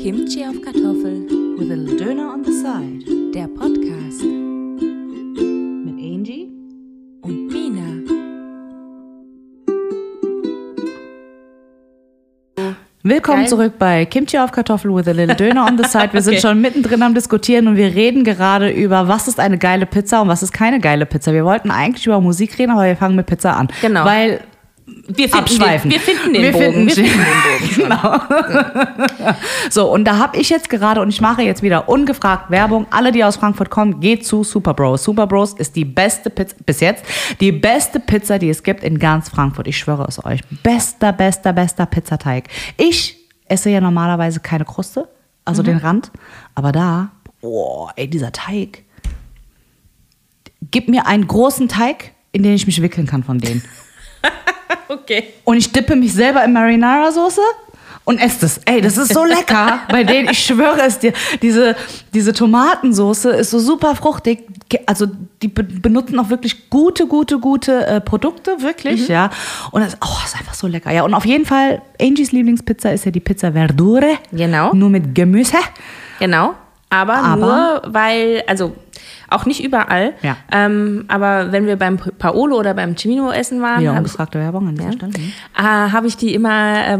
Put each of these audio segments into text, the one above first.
Kimchi auf Kartoffel with a little Döner on the side. Der Podcast Mit Angie und Mina. Willkommen Geil. zurück bei Kimchi auf Kartoffel with a little Döner on the side. Wir sind schon mittendrin am Diskutieren und wir reden gerade über, was ist eine geile Pizza und was ist keine geile Pizza. Wir wollten eigentlich über Musik reden, aber wir fangen mit Pizza an. Genau. Weil Wir finden den Bogen. Genau. So, und da habe ich jetzt gerade, und ich mache jetzt wieder ungefragt Werbung, alle, die aus Frankfurt kommen, geht zu Super Bros. Super Bros ist die beste Pizza, bis jetzt, die beste Pizza, die es gibt in ganz Frankfurt. Ich schwöre es euch. Bester Pizzateig. Ich esse ja normalerweise keine Kruste, also den Rand, aber da, dieser Teig. Gib mir einen großen Teig, in den ich mich wickeln kann von denen. Okay. Und ich dippe mich selber in Marinara-Soße und esse das. Ey, das ist so lecker bei denen. Ich schwöre es dir. Diese Tomatensoße ist so super fruchtig. Also die benutzen auch wirklich gute Produkte, wirklich, ja. Und das ist einfach so lecker. Ja, und auf jeden Fall, Angies Lieblingspizza ist ja die Pizza Verdure. Genau. Nur mit Gemüse. Genau. Aber nur, weil, also auch nicht überall, Ja. aber wenn wir beim Paolo oder beim Cimino essen waren, Ja, ungefragte Werbung an dieser Stelle. habe ich die immer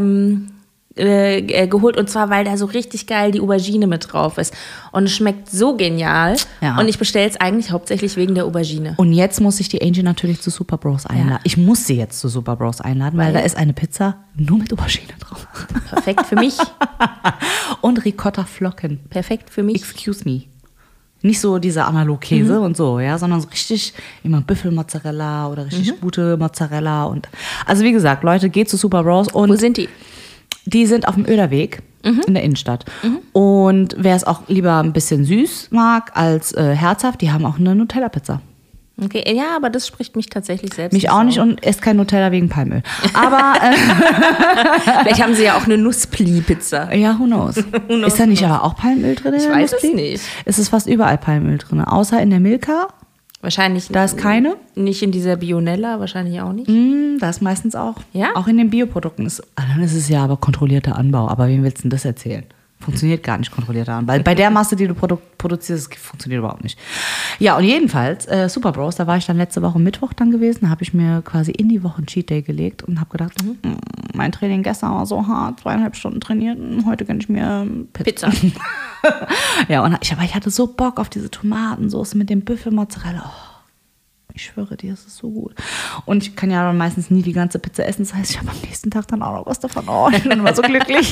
geholt, und zwar, weil da so richtig geil die Aubergine mit drauf ist. Und es schmeckt so genial. Ja. Und ich bestelle es eigentlich hauptsächlich wegen der Aubergine. Und jetzt muss ich die Angie natürlich zu Super Bros einladen. Ja. Ich muss sie jetzt zu Super Bros einladen, weil da ist eine Pizza nur mit Aubergine drauf. Perfekt für mich. Und Ricotta-Flocken. Perfekt für mich. Excuse me. Nicht so dieser Analog-Käse und so, ja, sondern so richtig immer Büffelmozzarella oder richtig gute Mozzarella. Und also wie gesagt, Leute, geht zu Super Bros. Und Wo sind die? die sind auf dem Oederweg in der Innenstadt. Und wer es auch lieber ein bisschen süß mag als herzhaft, die haben auch eine Nutella-Pizza. Okay, ja, aber das spricht mich tatsächlich selbst Mich auch nicht und esst kein Nutella wegen Palmöl. Aber Vielleicht haben sie ja auch eine Nusspli-Pizza. ja, who knows? Ist da nicht aber auch Palmöl drin? Ich weiß es nicht. Es ist fast überall Palmöl drin, außer in der Milka. Wahrscheinlich. Da ist keine. Nicht in dieser Bionella, wahrscheinlich auch nicht. Da ist meistens auch. Ja? Auch in den Bioprodukten. Dann ist es ja aber kontrollierter Anbau. Aber wem willst du denn das erzählen? Funktioniert gar nicht kontrollierter Anbau. Weil bei der Masse, die du produzierst, das funktioniert überhaupt nicht. Ja, und jedenfalls, Super Bros, da war ich dann letzte Woche Mittwoch dann gewesen. Da habe ich mir quasi in die Woche einen Cheat Day gelegt und habe gedacht, mein Training gestern war so hart, 2,5 Stunden trainiert. Heute gönne ich mir Pizza. Ja, aber ich hatte so Bock auf diese Tomatensauce mit dem Büffelmozzarella. Oh. Ich schwöre dir, es ist so gut. Und ich kann ja dann meistens nie die ganze Pizza essen. Das heißt, ich habe am nächsten Tag dann auch noch was davon. Oh, ich bin immer so glücklich.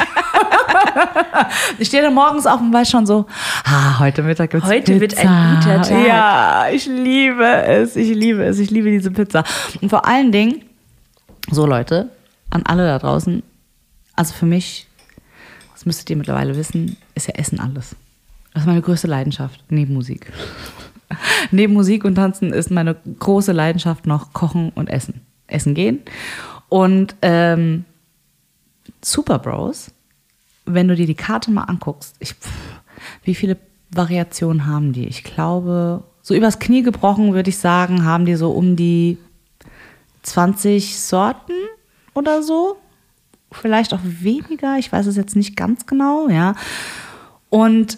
Ich stehe dann morgens auf und weiß schon so, heute Mittag gibt's Pizza. Heute wird ein guter Tag. Ja, ich liebe es. Ich liebe diese Pizza. Und vor allen Dingen, so Leute, an alle da draußen, also für mich, das müsstet ihr mittlerweile wissen, ist ja Essen alles. Das ist meine größte Leidenschaft, neben Musik. Neben Musik und Tanzen ist meine große Leidenschaft noch Kochen und Essen. Essen gehen. Und Super Bros, wenn du dir die Karte mal anguckst, wie viele Variationen haben die? Ich glaube, so übers Knie gebrochen würde ich sagen, haben die so um die 20 Sorten oder so. Vielleicht auch weniger, ich weiß es jetzt nicht ganz genau, ja. Und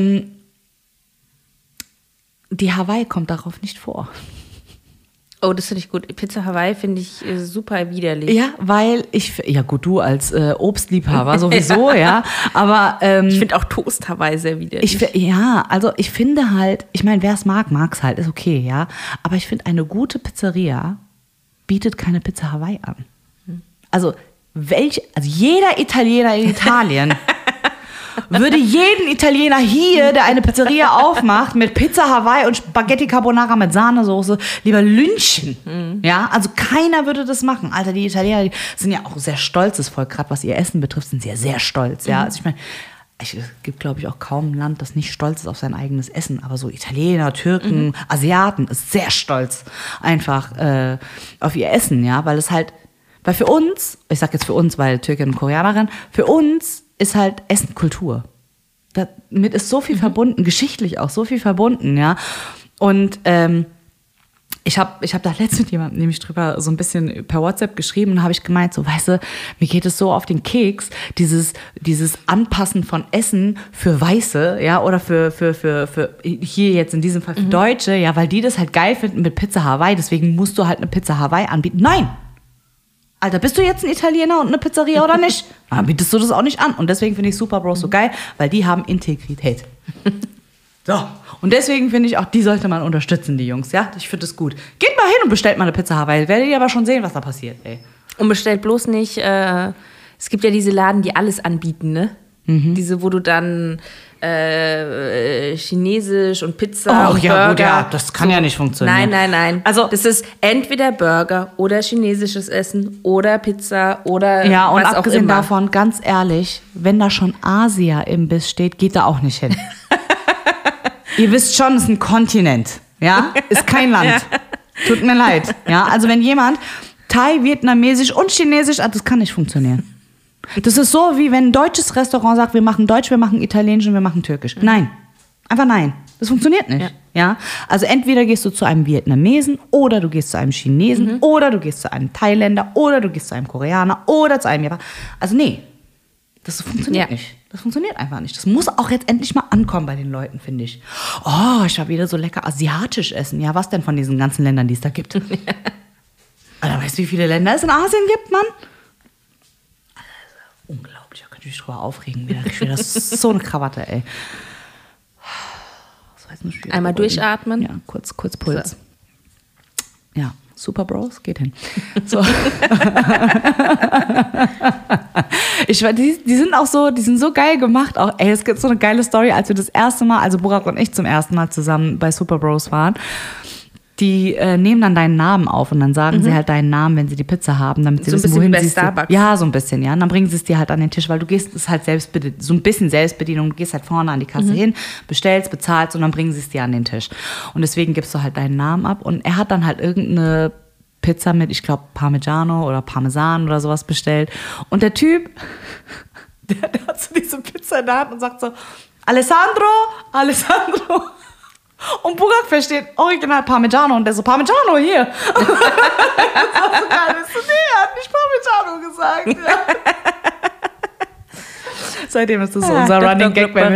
die Hawaii kommt darauf nicht vor. Oh, das finde ich gut. Pizza Hawaii finde ich super widerlich. Ja, weil gut, du als Obstliebhaber sowieso, ja. Aber ich finde auch Toast Hawaii sehr widerlich. Ich finde halt, ich meine, wer es mag es halt, ist okay, ja. Aber ich finde, eine gute Pizzeria bietet keine Pizza Hawaii an. Also jeder Italiener in Italien würde jeden Italiener hier, der eine Pizzeria aufmacht, mit Pizza Hawaii und Spaghetti Carbonara mit Sahnesoße, lieber lynchen. Ja, also keiner würde das machen. Alter, die Italiener, die sind ja auch sehr stolzes Volk, gerade was ihr Essen betrifft, sind sie ja sehr stolz. Ja, also ich meine, es gibt, glaube ich, auch kaum ein Land, das nicht stolz ist auf sein eigenes Essen. Aber so Italiener, Türken, Asiaten ist sehr stolz einfach auf ihr Essen, ja, weil für uns, ich sag jetzt für uns, weil Türkin und Koreanerin, für uns ist halt Essen Kultur. Damit ist so viel verbunden, geschichtlich auch so viel verbunden, ja. Und Ich hab da letztens mit jemandem nämlich drüber so ein bisschen per WhatsApp geschrieben und habe ich gemeint, so, weißt du, mir geht es so auf den Keks, dieses Anpassen von Essen für Weiße, ja, oder für hier jetzt in diesem Fall für Deutsche, ja, weil die das halt geil finden mit Pizza Hawaii, deswegen musst du halt eine Pizza Hawaii anbieten. Nein! Alter, bist du jetzt ein Italiener und eine Pizzeria oder nicht? Dann bietest du das auch nicht an. Und deswegen finde ich Super Bros so geil, weil die haben Integrität. So. Und deswegen finde ich auch, die sollte man unterstützen, die Jungs, ja? Ich finde das gut. Geht mal hin und bestellt mal eine Pizza Hawaii. Werdet ihr aber schon sehen, was da passiert, ey. Und bestellt bloß nicht, es gibt ja diese Laden, die alles anbieten, ne? Diese, wo du dann Chinesisch und Pizza und ja, Burger. gut, ja, das kann ja nicht funktionieren. Nein. Also das ist entweder Burger oder chinesisches Essen oder Pizza oder ja, und was auch abgesehen immer. davon, ganz ehrlich, wenn da schon Asia-Imbiss steht, geht da auch nicht hin. Ihr wisst schon, es ist ein Kontinent, ja? Ist kein Land. Tut mir leid, ja? Also wenn jemand Thai, Vietnamesisch und Chinesisch, das kann nicht funktionieren. Das ist so, wie wenn ein deutsches Restaurant sagt, wir machen Deutsch, wir machen Italienisch und wir machen Türkisch. Nein, einfach nein. Das funktioniert nicht. Ja? Also entweder gehst du zu einem Vietnamesen oder du gehst zu einem Chinesen oder du gehst zu einem Thailänder oder du gehst zu einem Koreaner oder zu einem Japaner. Also nee, das funktioniert nicht. Das funktioniert einfach nicht. Das muss auch jetzt endlich mal ankommen bei den Leuten, finde ich. Oh, ich war wieder so lecker asiatisch essen. Ja, was denn von diesen ganzen Ländern, die es da gibt? Alter, weißt du, wie viele Länder es in Asien gibt, Mann? Unglaublich, da könnte ich mich drüber aufregen. Das ist so eine Krawatte, ey. Einmal durchatmen. Ja, kurz Puls. So. Ja, Super Bros, geht hin. So. Die sind auch so, die sind so geil gemacht. Auch, ey, es gibt so eine geile Story, als wir das erste Mal, also Burak und ich zum ersten Mal zusammen bei Super Bros waren. Die nehmen dann deinen Namen auf und dann sagen sie halt deinen Namen, wenn sie die Pizza haben, damit sie so wissen, wohin sie sie Starbucks. Ja, so ein bisschen, ja. Und dann bringen sie es dir halt an den Tisch, weil du gehst, es ist halt so ein bisschen Selbstbedienung. Du gehst halt vorne an die Kasse hin, bestellst, bezahlst und dann bringen sie es dir an den Tisch. Und deswegen gibst du halt deinen Namen ab. Und er hat dann halt irgendeine Pizza mit, ich glaube, Parmigiano oder Parmesan oder sowas bestellt. Und der Typ, der hat so diese Pizza in der Hand und sagt so, Alessandro. Und Burak versteht original Parmigiano und der so, Parmigiano hier. Das war so geil. Ich so, nee, er hat nicht Parmigiano gesagt. Ja. Seitdem ist das so unser Running Gag, wenn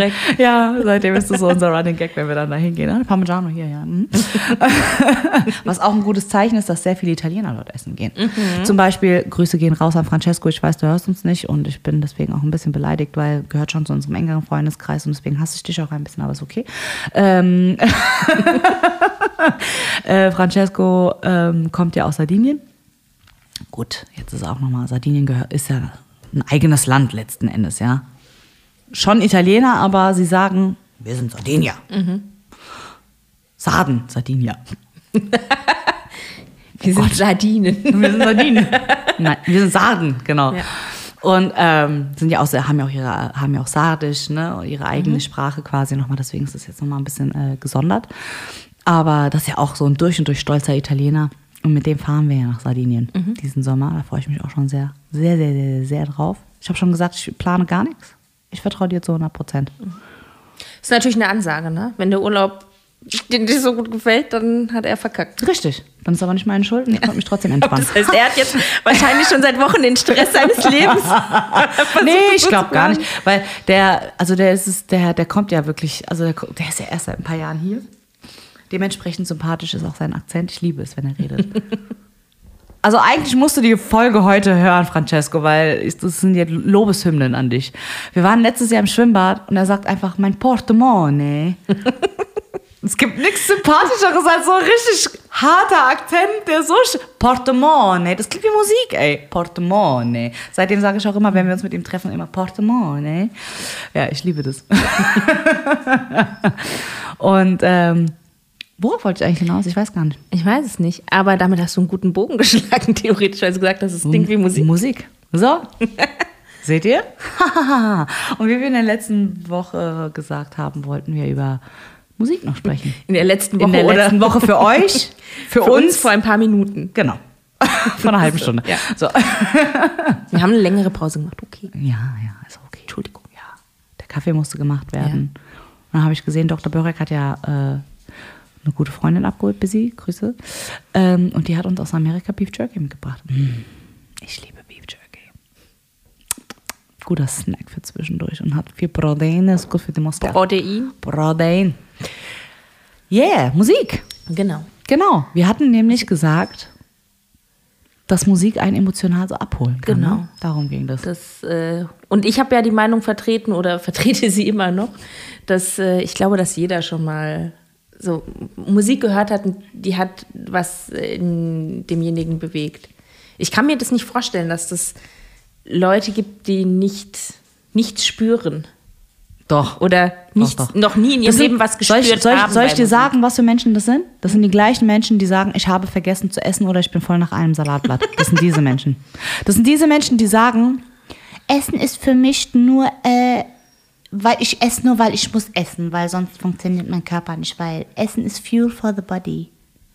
wir dann da hingehen. Parmigiano hier, ja. Was auch ein gutes Zeichen ist, dass sehr viele Italiener dort essen gehen. Zum Beispiel, Grüße gehen raus an Francesco. Ich weiß, du hörst uns nicht und ich bin deswegen auch ein bisschen beleidigt, weil gehört schon zu unserem engeren Freundeskreis und deswegen hasse ich dich auch ein bisschen, aber ist okay. Francesco kommt ja aus Sardinien. Gut, jetzt ist auch nochmal, Sardinien ist ja ein eigenes Land letzten Endes, ja. Schon Italiener, aber sie sagen, wir sind Sardinier. Sardinier. Wir sind Sardinen. Wir sind Sardinen. Nein, wir sind Sarden, genau. Ja. Und haben ja auch Sardisch, ne, ihre eigene Sprache quasi nochmal, deswegen ist das jetzt nochmal ein bisschen gesondert. Aber das ist ja auch so ein durch und durch stolzer Italiener. Und mit dem fahren wir ja nach Sardinien diesen Sommer. Da freue ich mich auch schon sehr, sehr, sehr, sehr, sehr drauf. Ich habe schon gesagt, ich plane gar nichts. Ich vertraue dir zu 100%. Das ist natürlich eine Ansage, ne? Wenn der Urlaub dir so gut gefällt, dann hat er verkackt. Richtig. Dann ist aber nicht meine Schuld und ich konnte mich trotzdem entspannen. Das heißt, er hat jetzt wahrscheinlich schon seit Wochen den Stress seines Lebens. Nee, ich glaube gar nicht. Weil der kommt ja wirklich, also der ist ja erst seit ein paar Jahren hier. Dementsprechend sympathisch ist auch sein Akzent. Ich liebe es, wenn er redet. Also eigentlich musst du die Folge heute hören, Francesco, weil das sind ja Lobeshymnen an dich. Wir waren letztes Jahr im Schwimmbad und er sagt einfach, mein Portemone. Es gibt nichts Sympathischeres als so ein richtig harter Akzent, der so Portemone. Das klingt wie Musik, ey. Portemone. Seitdem sage ich auch immer, wenn wir uns mit ihm treffen, immer Portemone. Ja, ich liebe das. Und worauf wollte ich eigentlich hinaus? Ich weiß gar nicht. Ich weiß es nicht, aber damit hast du einen guten Bogen geschlagen, theoretisch, weil du gesagt hast, es klingt wie Musik. Musik. So. Seht ihr? Und wie wir in der letzten Woche gesagt haben, wollten wir über Musik noch sprechen. In der letzten Woche. In der letzten Woche für euch, für uns vor ein paar Minuten. Genau. Vor einer halben Stunde. Ja. So. Wir haben eine längere Pause gemacht, okay. Ja, ist okay. Entschuldigung. Ja. Der Kaffee musste gemacht werden. Ja. Und dann habe ich gesehen, Dr. Börek hat ja eine gute Freundin abgeholt, Busy, Grüße. Und die hat uns aus Amerika Beef Jerky mitgebracht. Ich liebe Beef Jerky. Guter Snack für zwischendurch und hat viel Protein, ist gut für die Muskeln. Protein. Yeah, Musik. Genau. Wir hatten nämlich gesagt, dass Musik einen emotional so abholen kann. Genau. Ne? Darum ging das. Und ich habe ja die Meinung vertreten oder vertrete sie immer noch, dass ich glaube, dass jeder schon mal so Musik gehört hat, die hat was in demjenigen bewegt. Ich kann mir das nicht vorstellen, dass das Leute gibt, die nichts spüren. Doch. Oder noch nie in ihrem Leben was gespürt haben. Soll ich dir sagen, was für Menschen das sind? Das sind die gleichen Menschen, die sagen, ich habe vergessen zu essen oder ich bin voll nach einem Salatblatt. Das sind diese Menschen. Das sind diese Menschen, die sagen, Essen ist für mich nur, weil ich esse nur, weil ich muss essen, weil sonst funktioniert mein Körper nicht, weil Essen ist Fuel for the body.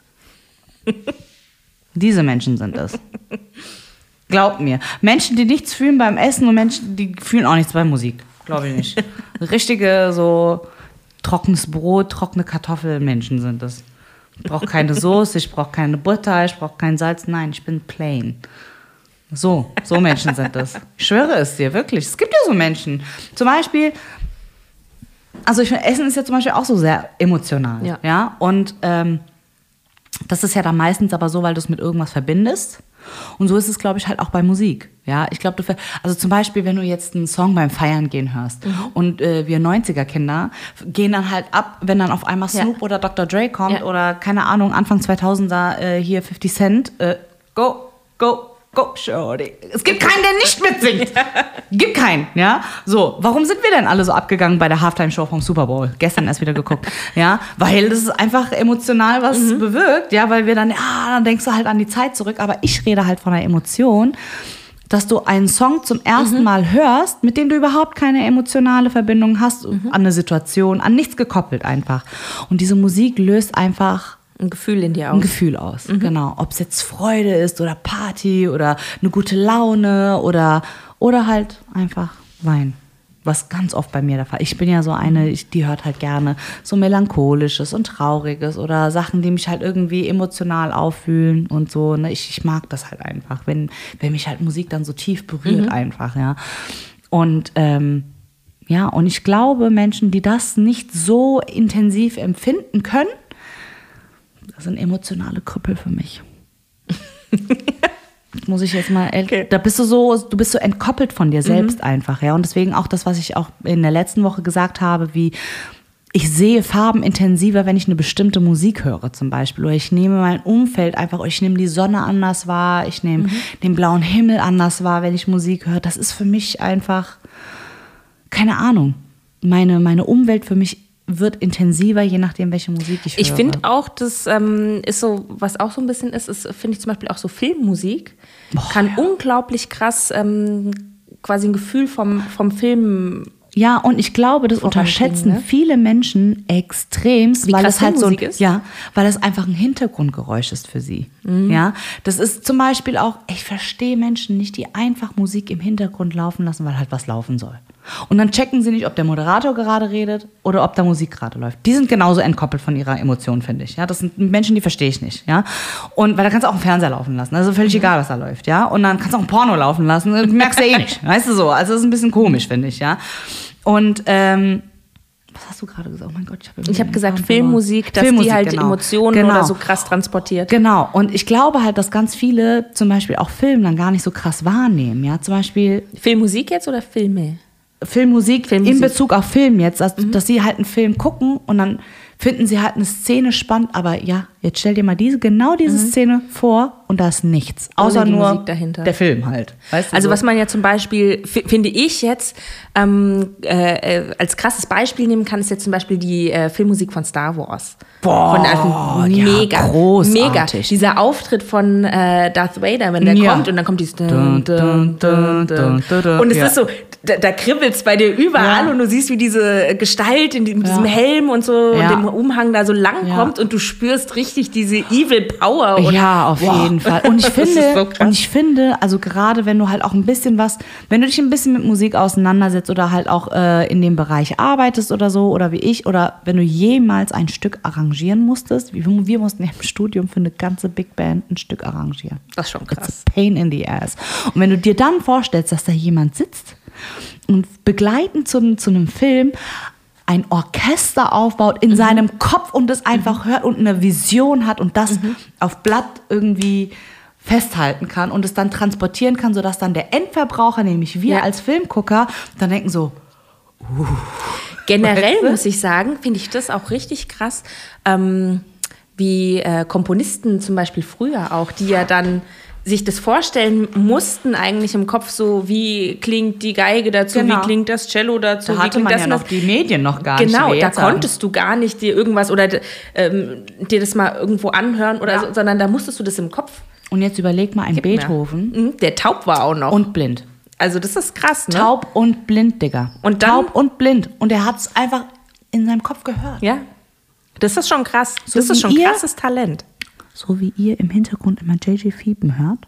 Diese Menschen sind es. Glaub mir. Menschen, die nichts fühlen beim Essen und Menschen, die fühlen auch nichts bei Musik. Glaube ich nicht. Richtige, so trockenes Brot, trockene Kartoffelmenschen sind das. Ich brauche keine Soße, ich brauche keine Butter, ich brauche kein Salz. Nein, ich bin plain. So Menschen sind das. Ich schwöre es dir, wirklich. Es gibt ja so Menschen. Zum Beispiel, also ich finde, Essen ist ja zum Beispiel auch so sehr emotional. Ja? Und das ist ja dann meistens aber so, weil du es mit irgendwas verbindest. Und so ist es, glaube ich, halt auch bei Musik. Ja, ich glaube, also zum Beispiel, wenn du jetzt einen Song beim Feiern gehen hörst und wir 90er-Kinder gehen dann halt ab, wenn dann auf einmal Snoop oder Dr. Dre kommt oder, keine Ahnung, Anfang 2000er hier 50 Cent, go, shorty. Es gibt keinen, der nicht mitsingt. Gibt keinen, ja. So, warum sind wir denn alle so abgegangen bei der Halftime-Show vom Super Bowl? Gestern erst wieder geguckt, ja. Weil das einfach emotional was bewirkt, ja, weil wir dann denkst du halt an die Zeit zurück. Aber ich rede halt von einer Emotion, dass du einen Song zum ersten Mal hörst, mit dem du überhaupt keine emotionale Verbindung hast, an eine Situation, an nichts gekoppelt einfach. Und diese Musik löst einfach ein Gefühl in dir aus. Ein Gefühl aus, genau. Ob es jetzt Freude ist oder Party oder eine gute Laune oder halt einfach Wein. Was ganz oft bei mir der Fall ist. Ich bin ja so eine, die hört halt gerne so Melancholisches und Trauriges oder Sachen, die mich halt irgendwie emotional auffühlen und so. Ne? Ich mag das halt einfach, wenn mich halt Musik dann so tief berührt einfach, ja. Und und ich glaube, Menschen, die das nicht so intensiv empfinden können, das sind emotionale Krüppel für mich. Muss ich jetzt mal, da bist du bist so entkoppelt von dir selbst einfach, ja. Und deswegen auch das, was ich auch in der letzten Woche gesagt habe, wie ich sehe Farben intensiver, wenn ich eine bestimmte Musik höre zum Beispiel. Oder ich nehme mein Umfeld einfach, ich nehme die Sonne anders wahr, ich nehme den blauen Himmel anders wahr, wenn ich Musik höre. Das ist für mich einfach, keine Ahnung, meine Umwelt für mich wird intensiver, je nachdem, welche Musik ich höre. Ich finde auch, das ist so, was auch so ein bisschen ist finde ich zum Beispiel auch so Filmmusik, kann unglaublich krass quasi ein Gefühl vom Film. Ja, und ich glaube, das unterschätzen viele Menschen extremst, weil es halt so ist. Ja, weil es einfach ein Hintergrundgeräusch ist für sie. Ja, das ist zum Beispiel auch, ich verstehe Menschen nicht, die einfach Musik im Hintergrund laufen lassen, weil halt was laufen soll. Und dann checken sie nicht, ob der Moderator gerade redet oder ob da Musik gerade läuft. Die sind genauso entkoppelt von ihrer Emotion, finde ich. Ja, das sind Menschen, die verstehe ich nicht. Ja, und weil da kannst du auch einen Fernseher laufen lassen. Also völlig egal, was da läuft. Ja, und dann kannst du auch ein Porno laufen lassen. Das merkst du ja eh nicht. Weißt du so? Also das ist ein bisschen komisch, finde ich. Ja, und was hast du gerade gesagt? Oh mein Gott, ich habe gesagt Filmmusik, dass die halt Emotionen oder so krass transportiert. Genau. Und ich glaube halt, dass ganz viele zum Beispiel auch Film dann gar nicht so krass wahrnehmen. Ja, zum Beispiel Filmmusik jetzt oder Filme? Filmmusik in Bezug auf Film jetzt, dass sie halt einen Film gucken und dann finden sie halt eine Szene spannend, aber ja, jetzt stell dir mal genau diese Szene vor und da ist nichts, außer nur Musik dahinter. Der Film halt. Weißt du, also was man ja zum Beispiel, finde ich jetzt, als krasses Beispiel nehmen kann, ist jetzt zum Beispiel die Filmmusik von Star Wars. Boah, mega, großartig. Mega. Dieser Auftritt von Darth Vader, wenn der kommt und dann kommt dieses und es ist so, da kribbelt es bei dir überall und du siehst, wie diese Gestalt mit diesem Helm und so und dem Umhang da so lang kommt und du spürst richtig richtig diese Evil Power. Und, ja, auf jeden Fall. Und ich finde, also gerade wenn du halt auch ein bisschen wenn du dich ein bisschen mit Musik auseinandersetzt oder halt auch in dem Bereich arbeitest oder so, oder wie ich, oder wenn du jemals ein Stück arrangieren musstest, wir mussten ja im Studium für eine ganze Big Band ein Stück arrangieren. Das ist schon krass. It's a pain in the ass. Und wenn du dir dann vorstellst, dass da jemand sitzt und begleitend zu einem Film ein Orchester aufbaut in seinem Kopf und das einfach hört und eine Vision hat und das auf Blatt irgendwie festhalten kann und es dann transportieren kann, sodass dann der Endverbraucher, nämlich wir als Filmgucker, dann denken so, generell muss ich sagen, finde ich das auch richtig krass, wie Komponisten zum Beispiel früher auch, die ja dann sich das vorstellen mussten eigentlich im Kopf, so wie klingt die Geige dazu, wie klingt das Cello dazu, da wie hatte klingt man das ja noch die Medien noch gar nicht. Genau, da konntest du gar nicht dir irgendwas oder dir das mal irgendwo anhören oder so, sondern da musstest du das im Kopf. Und jetzt überleg mal, ein Beethoven. Der taub war auch noch. Und blind. Also das ist krass, ne? Taub und blind, Digga. Und dann, taub und blind. Und er hat es einfach in seinem Kopf gehört. Ja, das ist schon krass. So das ist schon ein krasses Talent. So wie ihr im Hintergrund immer JJ Fiepen hört,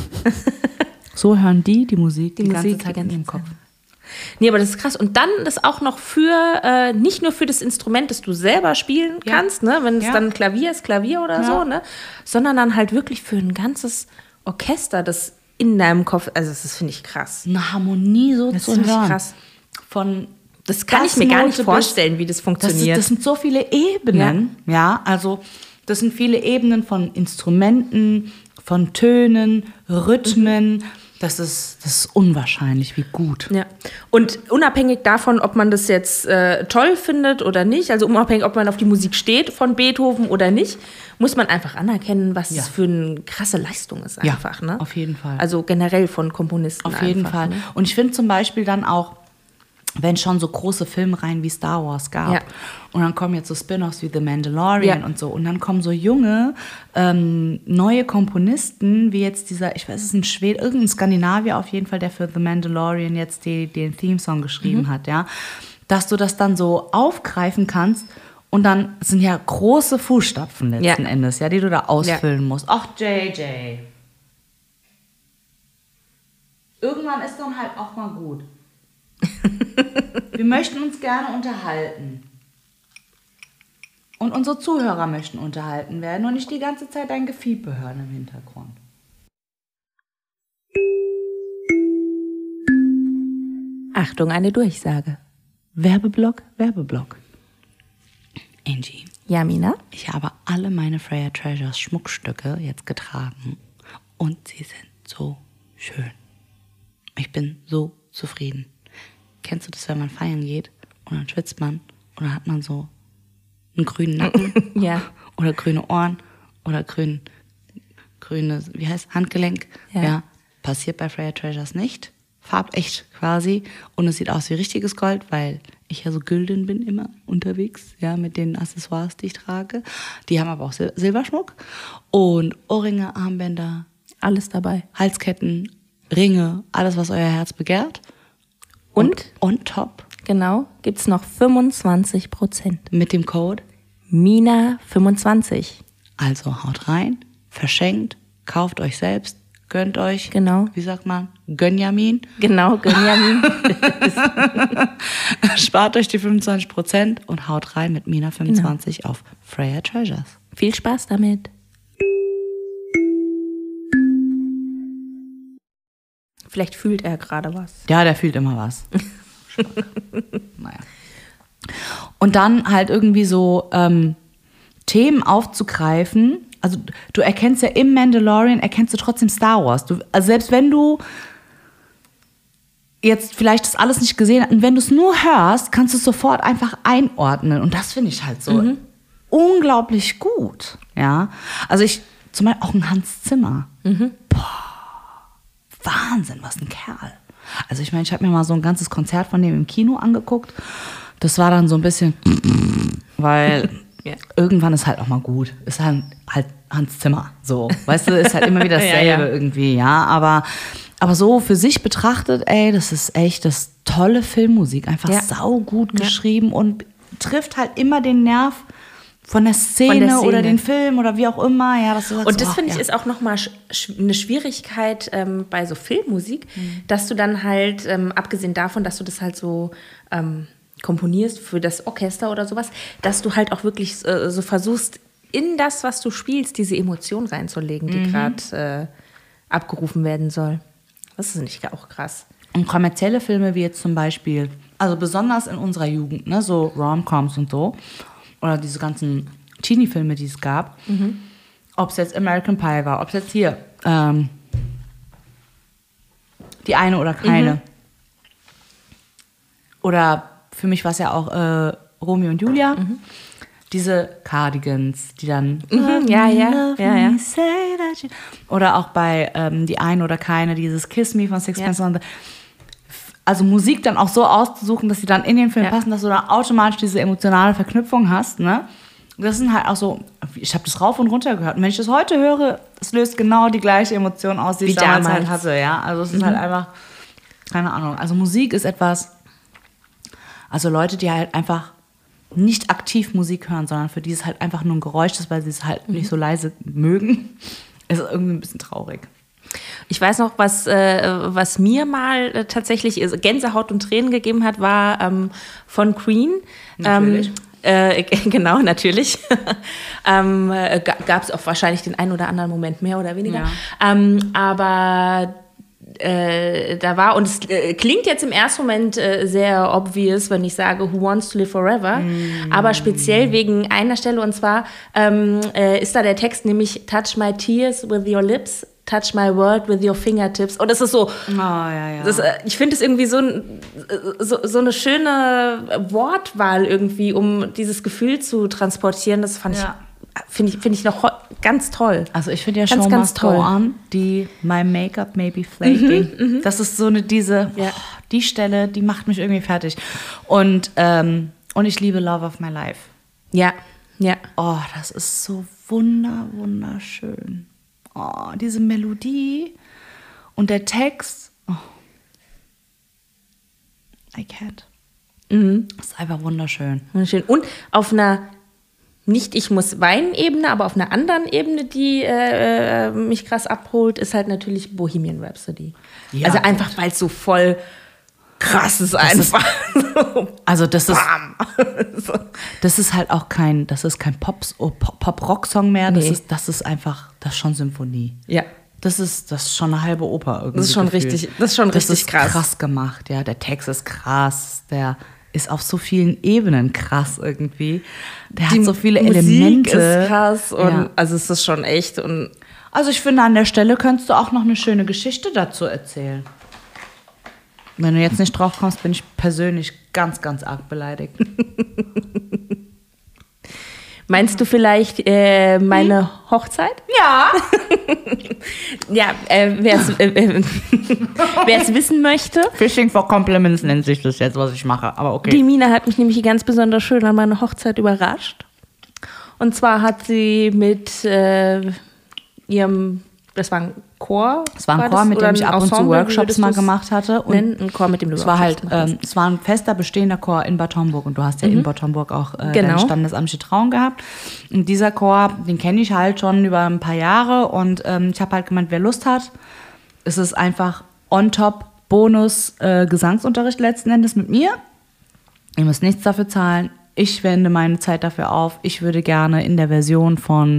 so hören die Musik die ganze Zeit in ihrem Kopf. Nee, aber das ist krass. Und dann das auch noch für, nicht nur für das Instrument, das du selber spielen kannst, ne? Wenn es dann Klavier ist, Klavier oder so, ne? Sondern dann halt wirklich für ein ganzes Orchester, das in deinem Kopf, also das finde ich krass. Eine Harmonie so das zu ist hören. Krass. Das kann ich das mir gar nicht Note vorstellen, wie das funktioniert. Das sind so viele Ebenen, also das sind viele Ebenen von Instrumenten, von Tönen, Rhythmen. Das ist unwahrscheinlich, wie gut. Ja. Und unabhängig davon, ob man das jetzt toll findet oder nicht, also unabhängig, ob man auf die Musik steht von Beethoven oder nicht, muss man einfach anerkennen, was es für eine krasse Leistung ist einfach. Ja, ne? auf jeden Fall. Also generell von Komponisten. Auf jeden Fall. Ne? Und ich finde zum Beispiel dann auch, wenn schon so große Filmreihen wie Star Wars gab und dann kommen jetzt so Spin-offs wie The Mandalorian und so und dann kommen so junge, neue Komponisten, wie jetzt dieser, ich weiß, es ist ein Schwede, irgendein Skandinavier auf jeden Fall, der für The Mandalorian jetzt den Theme-Song geschrieben hat, dass du das dann so aufgreifen kannst und dann sind ja große Fußstapfen letzten Endes, die du da ausfüllen musst. Ach, JJ. Irgendwann ist dann halt auch mal gut. Wir möchten uns gerne unterhalten. Und unsere Zuhörer möchten unterhalten werden und nicht die ganze Zeit ein Gefiepe hören im Hintergrund. Achtung, eine Durchsage. Werbeblock, Werbeblock. Angie. Ja, Mina? Ich habe alle meine Freya Treasures Schmuckstücke jetzt getragen und sie sind so schön. Ich bin so zufrieden. Kennst du das, wenn man feiern geht und dann schwitzt man und dann hat man so einen grünen Nacken oder grüne Ohren oder grüne, wie heißt Handgelenk? Ja. Passiert bei Freya Treasures nicht. Farbecht quasi. Und es sieht aus wie richtiges Gold, weil ich ja so gülden bin immer unterwegs, mit den Accessoires, die ich trage. Die haben aber auch Silberschmuck und Ohrringe, Armbänder. Alles dabei. Halsketten, Ringe, alles, was euer Herz begehrt. Und on top, genau, gibt es noch 25%. Mit dem Code MINA25. Also haut rein, verschenkt, kauft euch selbst, gönnt euch. Genau. Wie sagt man? Gönjamin. Genau, Gönjamin. Spart euch die 25% und haut rein mit MINA25 auf Freya Treasures. Viel Spaß damit. Vielleicht fühlt er gerade was. Ja, der fühlt immer was. Naja. Und dann halt irgendwie so Themen aufzugreifen. Also du erkennst ja im Mandalorian, erkennst du trotzdem Star Wars. Also selbst wenn du jetzt vielleicht das alles nicht gesehen hast, und wenn du es nur hörst, kannst du es sofort einfach einordnen. Und das finde ich halt so unglaublich gut. Ja, also ich, zum Beispiel auch ein Hans Zimmer. Wahnsinn, was ein Kerl. Also ich meine, ich habe mir mal so ein ganzes Konzert von dem im Kino angeguckt. Das war dann so ein bisschen, weil irgendwann ist halt auch mal gut. Ist halt Hans Zimmer, so. Weißt du, ist halt immer wieder dasselbe irgendwie, aber so für sich betrachtet, das ist echt das tolle Filmmusik. Einfach saugut geschrieben und trifft halt immer den Nerv von der Szene oder den Film oder wie auch immer. Ja, dass du sagst, und das finde ich ist auch nochmal eine Schwierigkeit bei so Filmmusik, dass du dann halt, abgesehen davon, dass du das halt so komponierst für das Orchester oder sowas, dass du halt auch wirklich so versuchst, in das, was du spielst, diese Emotion reinzulegen, die gerade abgerufen werden soll. Das ist nicht auch krass. Und kommerzielle Filme wie jetzt zum Beispiel, also besonders in unserer Jugend, ne, so Rom-Coms und so, oder diese ganzen Teenie-Filme, die es gab, ob es jetzt American Pie war, ob es jetzt hier Die eine oder keine. Oder für mich war es ja auch Romeo und Julia. Diese Cardigans, die dann Ja. Oder auch bei Die eine oder keine, dieses Kiss Me von Sixpence None. Also Musik dann auch so auszusuchen, dass sie dann in den Film passen, dass du dann automatisch diese emotionale Verknüpfung hast, ne? Das sind halt auch so, ich habe das rauf und runter gehört. Und wenn ich das heute höre, es löst genau die gleiche Emotion aus, die ich damals halt hatte, ja. Also es ist halt einfach, keine Ahnung. Also Musik ist etwas, also Leute, die halt einfach nicht aktiv Musik hören, sondern für die es halt einfach nur ein Geräusch ist, weil sie es halt nicht so leise mögen, ist irgendwie ein bisschen traurig. Ich weiß noch, was mir mal tatsächlich Gänsehaut und Tränen gegeben hat, war von Queen. Natürlich. Genau, natürlich. Gab es auch wahrscheinlich den einen oder anderen Moment mehr oder weniger. Ja. Aber da war, und es klingt jetzt im ersten Moment sehr obvious, wenn ich sage, Who Wants to Live Forever, aber speziell wegen einer Stelle, und zwar ist da der Text nämlich Touch my tears with your lips, touch my world with your fingertips. Und das ist so, das, ich finde es irgendwie so eine schöne Wortwahl irgendwie, um dieses Gefühl zu transportieren. Das fand ich, finde ich noch ganz toll. Also ich finde ja Show Must Go On, die My Makeup May Be Flaking. Das ist so die Stelle, die macht mich irgendwie fertig. Und ich liebe Love of My Life. Ja. Oh, das ist so wunderschön. Oh, diese Melodie und der Text. Oh. I can't. Das ist einfach wunderschön. Und auf einer nicht ich muss weinen Ebene, aber auf einer anderen Ebene, die mich krass abholt, ist halt natürlich Bohemian Rhapsody. Ja, also einfach, weil es so voll krass ist einfach. Also das ist halt auch kein Pop-Rock-Song mehr. Nee. Das ist schon Symphonie. Ja. Das ist schon eine halbe Oper irgendwie. Das ist schon richtig krass. Krass gemacht, ja. Der Text ist krass, der ist auf so vielen Ebenen krass irgendwie. Der hat so viele Musik Elemente. Ist krass und also es ist schon echt. Und also ich finde, an der Stelle könntest du auch noch eine schöne Geschichte dazu erzählen. Wenn du jetzt nicht drauf kommst, bin ich persönlich ganz, ganz arg beleidigt. Meinst du vielleicht meine Hochzeit? Ja. Ja, wer es wissen möchte. Fishing for Compliments nennt sich das jetzt, was ich mache. Aber okay. Die Mina hat mich nämlich ganz besonders schön an meiner Hochzeit überrascht. Und zwar hat sie mit ihrem, das war ein Chor. Es war ein Chor, mit dem ich ab und zu Workshops mal gemacht hatte. Und ein Chor, mit dem du es war halt, es war ein fester, bestehender Chor in Bad Homburg. Und du hast ja in Bad Homburg auch deine standesamtliche Trauung gehabt. Und dieser Chor, den kenne ich halt schon über ein paar Jahre. Und ich habe halt gemeint, wer Lust hat, ist es einfach on top Bonus Gesangsunterricht letzten Endes mit mir. Ihr müsst nichts dafür zahlen. Ich wende meine Zeit dafür auf. Ich würde gerne in der Version von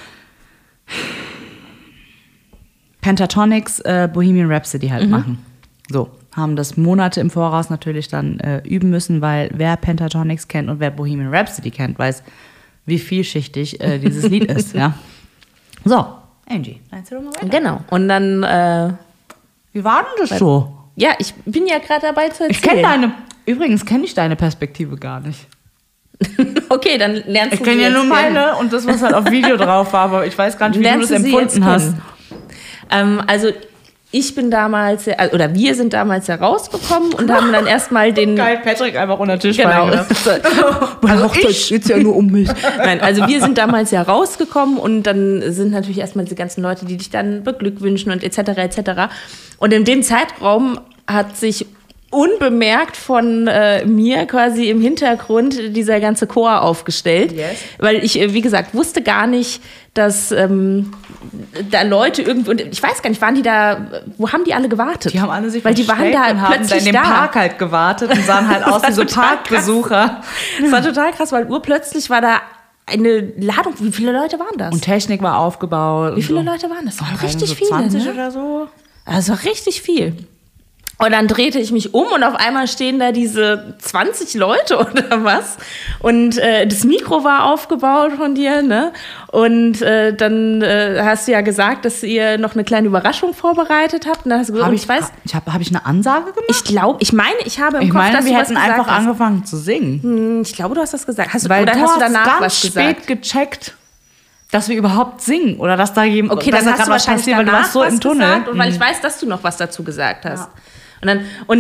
Pentatonix Bohemian Rhapsody halt machen. So, haben das Monate im Voraus natürlich dann üben müssen, weil wer Pentatonix kennt und wer Bohemian Rhapsody kennt, weiß, wie vielschichtig dieses Lied ist. Ja. So, Angie, erzähl doch mal weiter. Genau, und dann wie war denn das so? Ja, ich bin ja gerade dabei zu erzählen. Übrigens kenne ich deine Perspektive gar nicht. Okay, dann lernst du Ich kenne ja nur meine und das, was halt auf Video drauf war, aber ich weiß gar nicht, wie du das empfunden hast. Also ich bin damals, oder wir sind damals herausgekommen und haben dann erstmal den... Geil, Patrick einfach unter den Tisch fallen. Also ich geht's ja nur um mich. Nein, also wir sind damals ja rausgekommen und dann sind natürlich erstmal diese ganzen Leute, die dich dann beglückwünschen und etc. etc. Und in dem Zeitraum hat sich unbemerkt von mir quasi im Hintergrund dieser ganze Chor aufgestellt. Yes. Weil ich, wie gesagt, wusste gar nicht, dass da Leute irgendwie, und ich weiß gar nicht, waren die da, wo haben die alle gewartet? Die haben alle sich weil die waren da und haben plötzlich in dem da. Park halt gewartet und sahen halt aus wie so Parkbesucher. Das war total krass, weil urplötzlich war da eine Ladung. Wie viele Leute waren das? Und Technik war aufgebaut. Wie viele Leute waren das? Das waren richtig so viele. 20 ne? oder so. Also richtig viel. Und dann drehte ich mich um und auf einmal stehen da diese 20 Leute oder was. Und das Mikro war aufgebaut von dir, ne? Und dann hast du ja gesagt, dass ihr noch eine kleine Überraschung vorbereitet habt. Und dann hast du gesagt, Hab ich eine Ansage gemacht? ich habe im Kopf, dass wir du hätten was einfach gesagt hast. angefangen zu singen. Ich glaube, du hast das gesagt. Weil oder du hast du hast danach ganz was spät gesagt? gecheckt, dass wir überhaupt singen oder dass da jemand, Okay, dass dann da hast du gerade was wahrscheinlich passiert, weil du danach warst so was im Tunnel. gesagt, und weil ich weiß, dass du noch was dazu gesagt hast. Ja.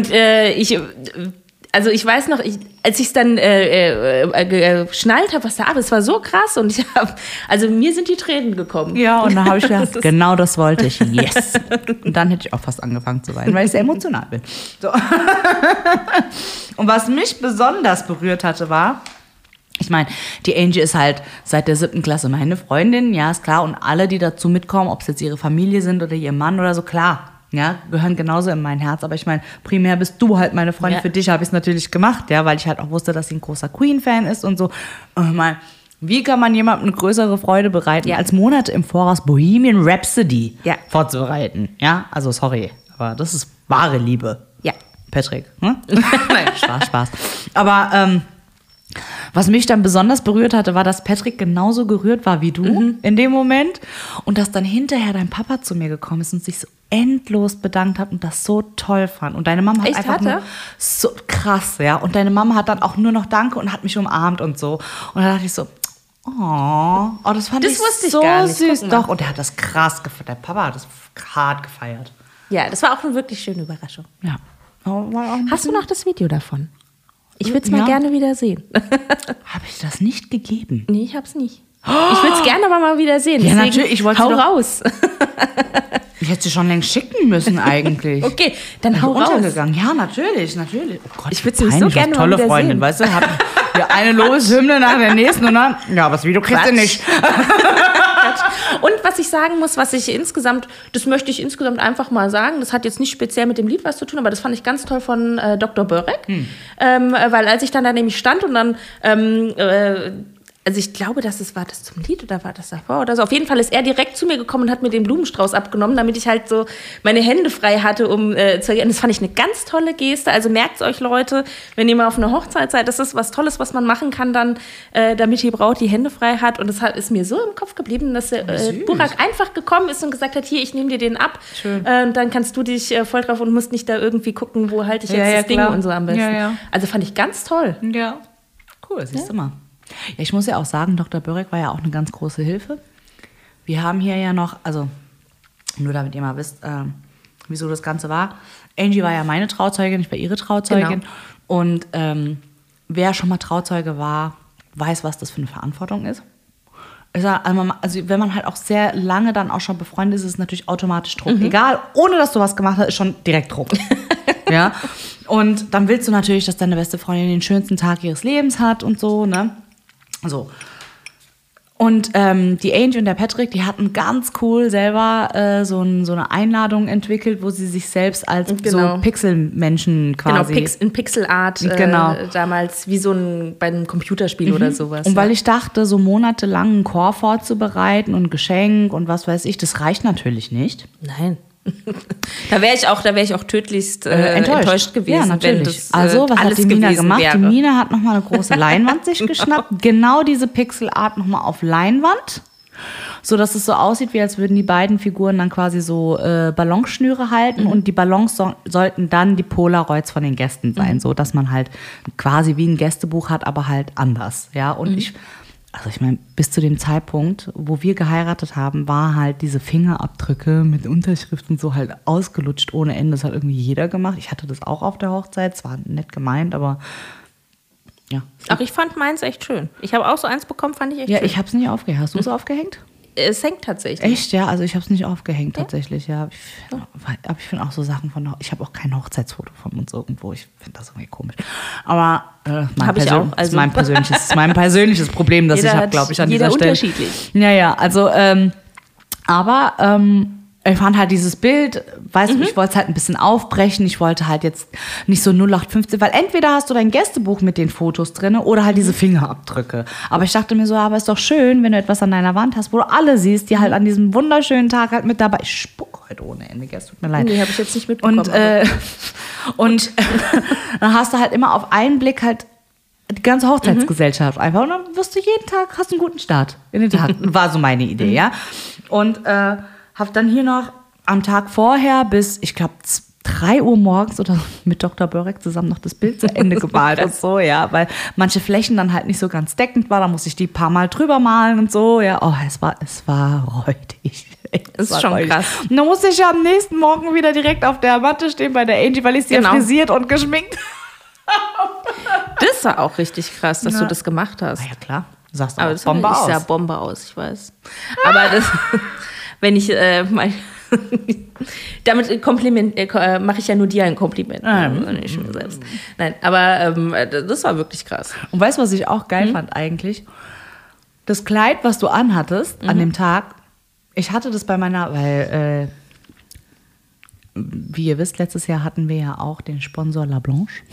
Also ich weiß noch, als ich es dann geschnallt habe, was da ab ist, es war so krass und mir sind die Tränen gekommen. Ja, und dann habe ich gedacht, genau das wollte ich. Yes. Und dann hätte ich auch fast angefangen zu weinen, weil ich sehr emotional bin. So. Und was mich besonders berührt hatte, war, ich meine, die Angie ist halt seit der 7. Klasse meine Freundin, ja, ist klar. Und alle, die dazu mitkommen, ob es jetzt ihre Familie sind oder ihr Mann oder so, klar, ja, gehören genauso in mein Herz. Aber ich meine, primär bist du halt meine Freundin. Ja. Für dich habe ich es natürlich gemacht, ja, weil ich halt auch wusste, dass sie ein großer Queen-Fan ist und so. Und ich meine, wie kann man jemandem eine größere Freude bereiten, als Monate im Voraus Bohemian Rhapsody vorzubereiten? Ja, also sorry, aber das ist wahre Liebe. Ja. Patrick, ne? Nein, Spaß. Aber was mich dann besonders berührt hatte, war, dass Patrick genauso gerührt war wie du in dem Moment und dass dann hinterher dein Papa zu mir gekommen ist und sich so endlos bedankt hat und das so toll fand. Und deine Mama hat einfach nur so krass, ja. Und deine Mama hat dann auch nur noch Danke und hat mich umarmt und so. Und da dachte ich so, das fand ich so gar nicht. süß. Doch, und der hat das krass gefeiert. Der Papa hat das hart gefeiert. Ja, das war auch eine wirklich schöne Überraschung. Ja. Hast du noch das Video davon? Ich würde es mal gerne wieder sehen. Habe ich das nicht gegeben? Nee, ich habe es nicht. Ich würde es gerne aber mal wieder sehen. Ja, natürlich. Ich wollte hau raus. Ich hätte sie schon längst schicken müssen eigentlich. Okay, dann hau raus. Untergegangen. Ja, natürlich. Oh Gott, ich würde es so gerne tolle mal wieder Freundin, sehen. weißt du? Hab ja, eine Lobeshymne nach der nächsten und dann, ja, aber das Video kriegst du nicht. Und was ich sagen muss, das möchte ich insgesamt einfach mal sagen, das hat jetzt nicht speziell mit dem Lied was zu tun, aber das fand ich ganz toll von Dr. Börek. Weil als ich dann da nämlich stand und dann also ich glaube, war das zum Lied oder war das davor oder so. Auf jeden Fall ist er direkt zu mir gekommen und hat mir den Blumenstrauß abgenommen, damit ich halt so meine Hände frei hatte, um zu erkennen. Das fand ich eine ganz tolle Geste. Also merkt's euch, Leute, wenn ihr mal auf einer Hochzeit seid, das ist was Tolles, was man machen kann dann, damit die Braut die Hände frei hat. Und das ist mir so im Kopf geblieben, dass Burak einfach gekommen ist und gesagt hat, hier, ich nehme dir den ab. Und dann kannst du dich voll drauf und musst nicht da irgendwie gucken, wo halte ich jetzt das Ding und so am besten. Ja. Also fand ich ganz toll. Ja, cool, siehst du mal. Ja, ich muss ja auch sagen, Dr. Börek war ja auch eine ganz große Hilfe. Wir haben hier ja noch, also nur damit ihr mal wisst, wieso das Ganze war. Angie war ja meine Trauzeugin, ich war ihre Trauzeugin. Genau. Und wer schon mal Trauzeuge war, weiß, was das für eine Verantwortung ist. Also wenn man halt auch sehr lange dann auch schon befreundet ist, ist es natürlich automatisch Druck. Egal, ohne dass du was gemacht hast, ist schon direkt Druck. Ja. Und dann willst du natürlich, dass deine beste Freundin den schönsten Tag ihres Lebens hat und so, ne? So. Und die Angie und der Patrick, die hatten ganz cool selber so eine Einladung entwickelt, wo sie sich selbst als so Pixelmenschen quasi... Genau, in Pixelart damals, wie bei einem Computerspiel oder sowas. Und weil ich dachte, so monatelang einen Chor vorzubereiten und ein Geschenk und was weiß ich, das reicht natürlich nicht. Nein. Da wäre ich auch tödlichst enttäuscht gewesen. Ja, natürlich. Wenn das, also, was hat die Mina gemacht? Wäre. Die Mina hat nochmal eine große Leinwand sich geschnappt. Genau diese Pixelart nochmal auf Leinwand. So dass es so aussieht, wie als würden die beiden Figuren dann quasi so Ballonschnüre halten. Und die Ballons sollten dann die Polaroids von den Gästen sein. So dass man halt quasi wie ein Gästebuch hat, aber halt anders. Ja, und ich meine, bis zu dem Zeitpunkt, wo wir geheiratet haben, war halt diese Fingerabdrücke mit Unterschrift und so halt ausgelutscht ohne Ende. Das hat irgendwie jeder gemacht. Ich hatte das auch auf der Hochzeit. Es war nett gemeint, aber ja. Ach, ich fand meins echt schön. Ich habe auch so eins bekommen, fand ich echt schön. Ja, ich habe es nicht aufgehängt. Hast du es aufgehängt? es hängt tatsächlich. Echt, ja? Also ich habe es nicht aufgehängt tatsächlich, ja. Aber ich finde auch so Sachen von... Ich habe auch kein Hochzeitsfoto von uns irgendwo. Ich finde das irgendwie komisch. Aber das ist mein persönliches Problem, das ich habe, glaube ich, an dieser Stelle. Jeder unterschiedlich. Ja, also... ich fand halt dieses Bild, weißt du, ich wollte es halt ein bisschen aufbrechen. Ich wollte halt jetzt nicht so 0815, weil entweder hast du dein Gästebuch mit den Fotos drin oder halt diese Fingerabdrücke. Aber ich dachte mir so, aber ist doch schön, wenn du etwas an deiner Wand hast, wo du alle siehst, die halt an diesem wunderschönen Tag halt mit dabei. Ich spuck heute ohne Ende, es tut mir leid. Nee, habe ich jetzt nicht mitbekommen. Und dann hast du halt immer auf einen Blick halt die ganze Hochzeitsgesellschaft einfach. Und dann wirst du jeden Tag, hast einen guten Start in den Tag. War so meine Idee, ja. Und habe dann hier noch am Tag vorher bis, ich glaube, 3 Uhr morgens oder mit Dr. Börek zusammen noch das Bild zu Ende gemalt und so, ja, weil manche Flächen dann halt nicht so ganz deckend war, da musste ich die ein paar Mal drüber malen und so, ja, oh, es war räudig. Das ist schon krass. Und dann musste ich ja am nächsten Morgen wieder direkt auf der Matte stehen bei der Angie, weil ich sie ja frisiert und geschminkt habe. Das war auch richtig krass, dass du das gemacht hast. Na ja, klar. Du sagst aber auch Bombe aus. Ich sah Bombe aus, ich weiß. Aber das... Wenn ich damit mache ich ja nur dir ein Kompliment. Nicht mir selbst. Nein, aber das war wirklich krass. Und weißt du, was ich auch geil fand eigentlich? Das Kleid, was du anhattest an dem Tag, ich hatte das bei meiner, weil, wie ihr wisst, letztes Jahr hatten wir ja auch den Sponsor La Blanche.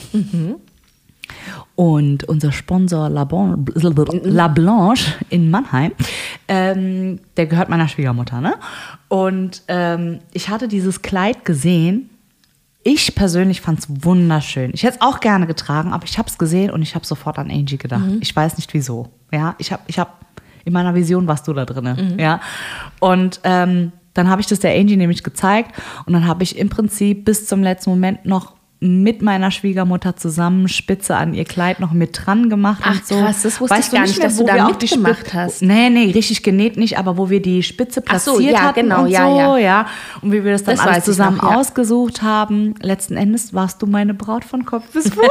Und unser Sponsor La Blanche in Mannheim, der gehört meiner Schwiegermutter, ne? Und ich hatte dieses Kleid gesehen. Ich persönlich fand es wunderschön. Ich hätte es auch gerne getragen, aber ich habe es gesehen und ich habe sofort an Angie gedacht. Ich weiß nicht wieso. Ja, ich hab in meiner Vision warst du da drin. Ja? Und dann habe ich das der Angie nämlich gezeigt und dann habe ich im Prinzip bis zum letzten Moment noch mit meiner Schwiegermutter zusammen Spitze an ihr Kleid noch mit dran gemacht. Ach, und so. Krass, das wusste ich gar nicht, dass du da mitgemacht hast. Nee, richtig genäht nicht, aber wo wir die Spitze platziert hatten genau, und so, ja. Und wie wir das dann alles zusammen ausgesucht haben. Letzten Endes warst du meine Braut von Kopf bis Fuß.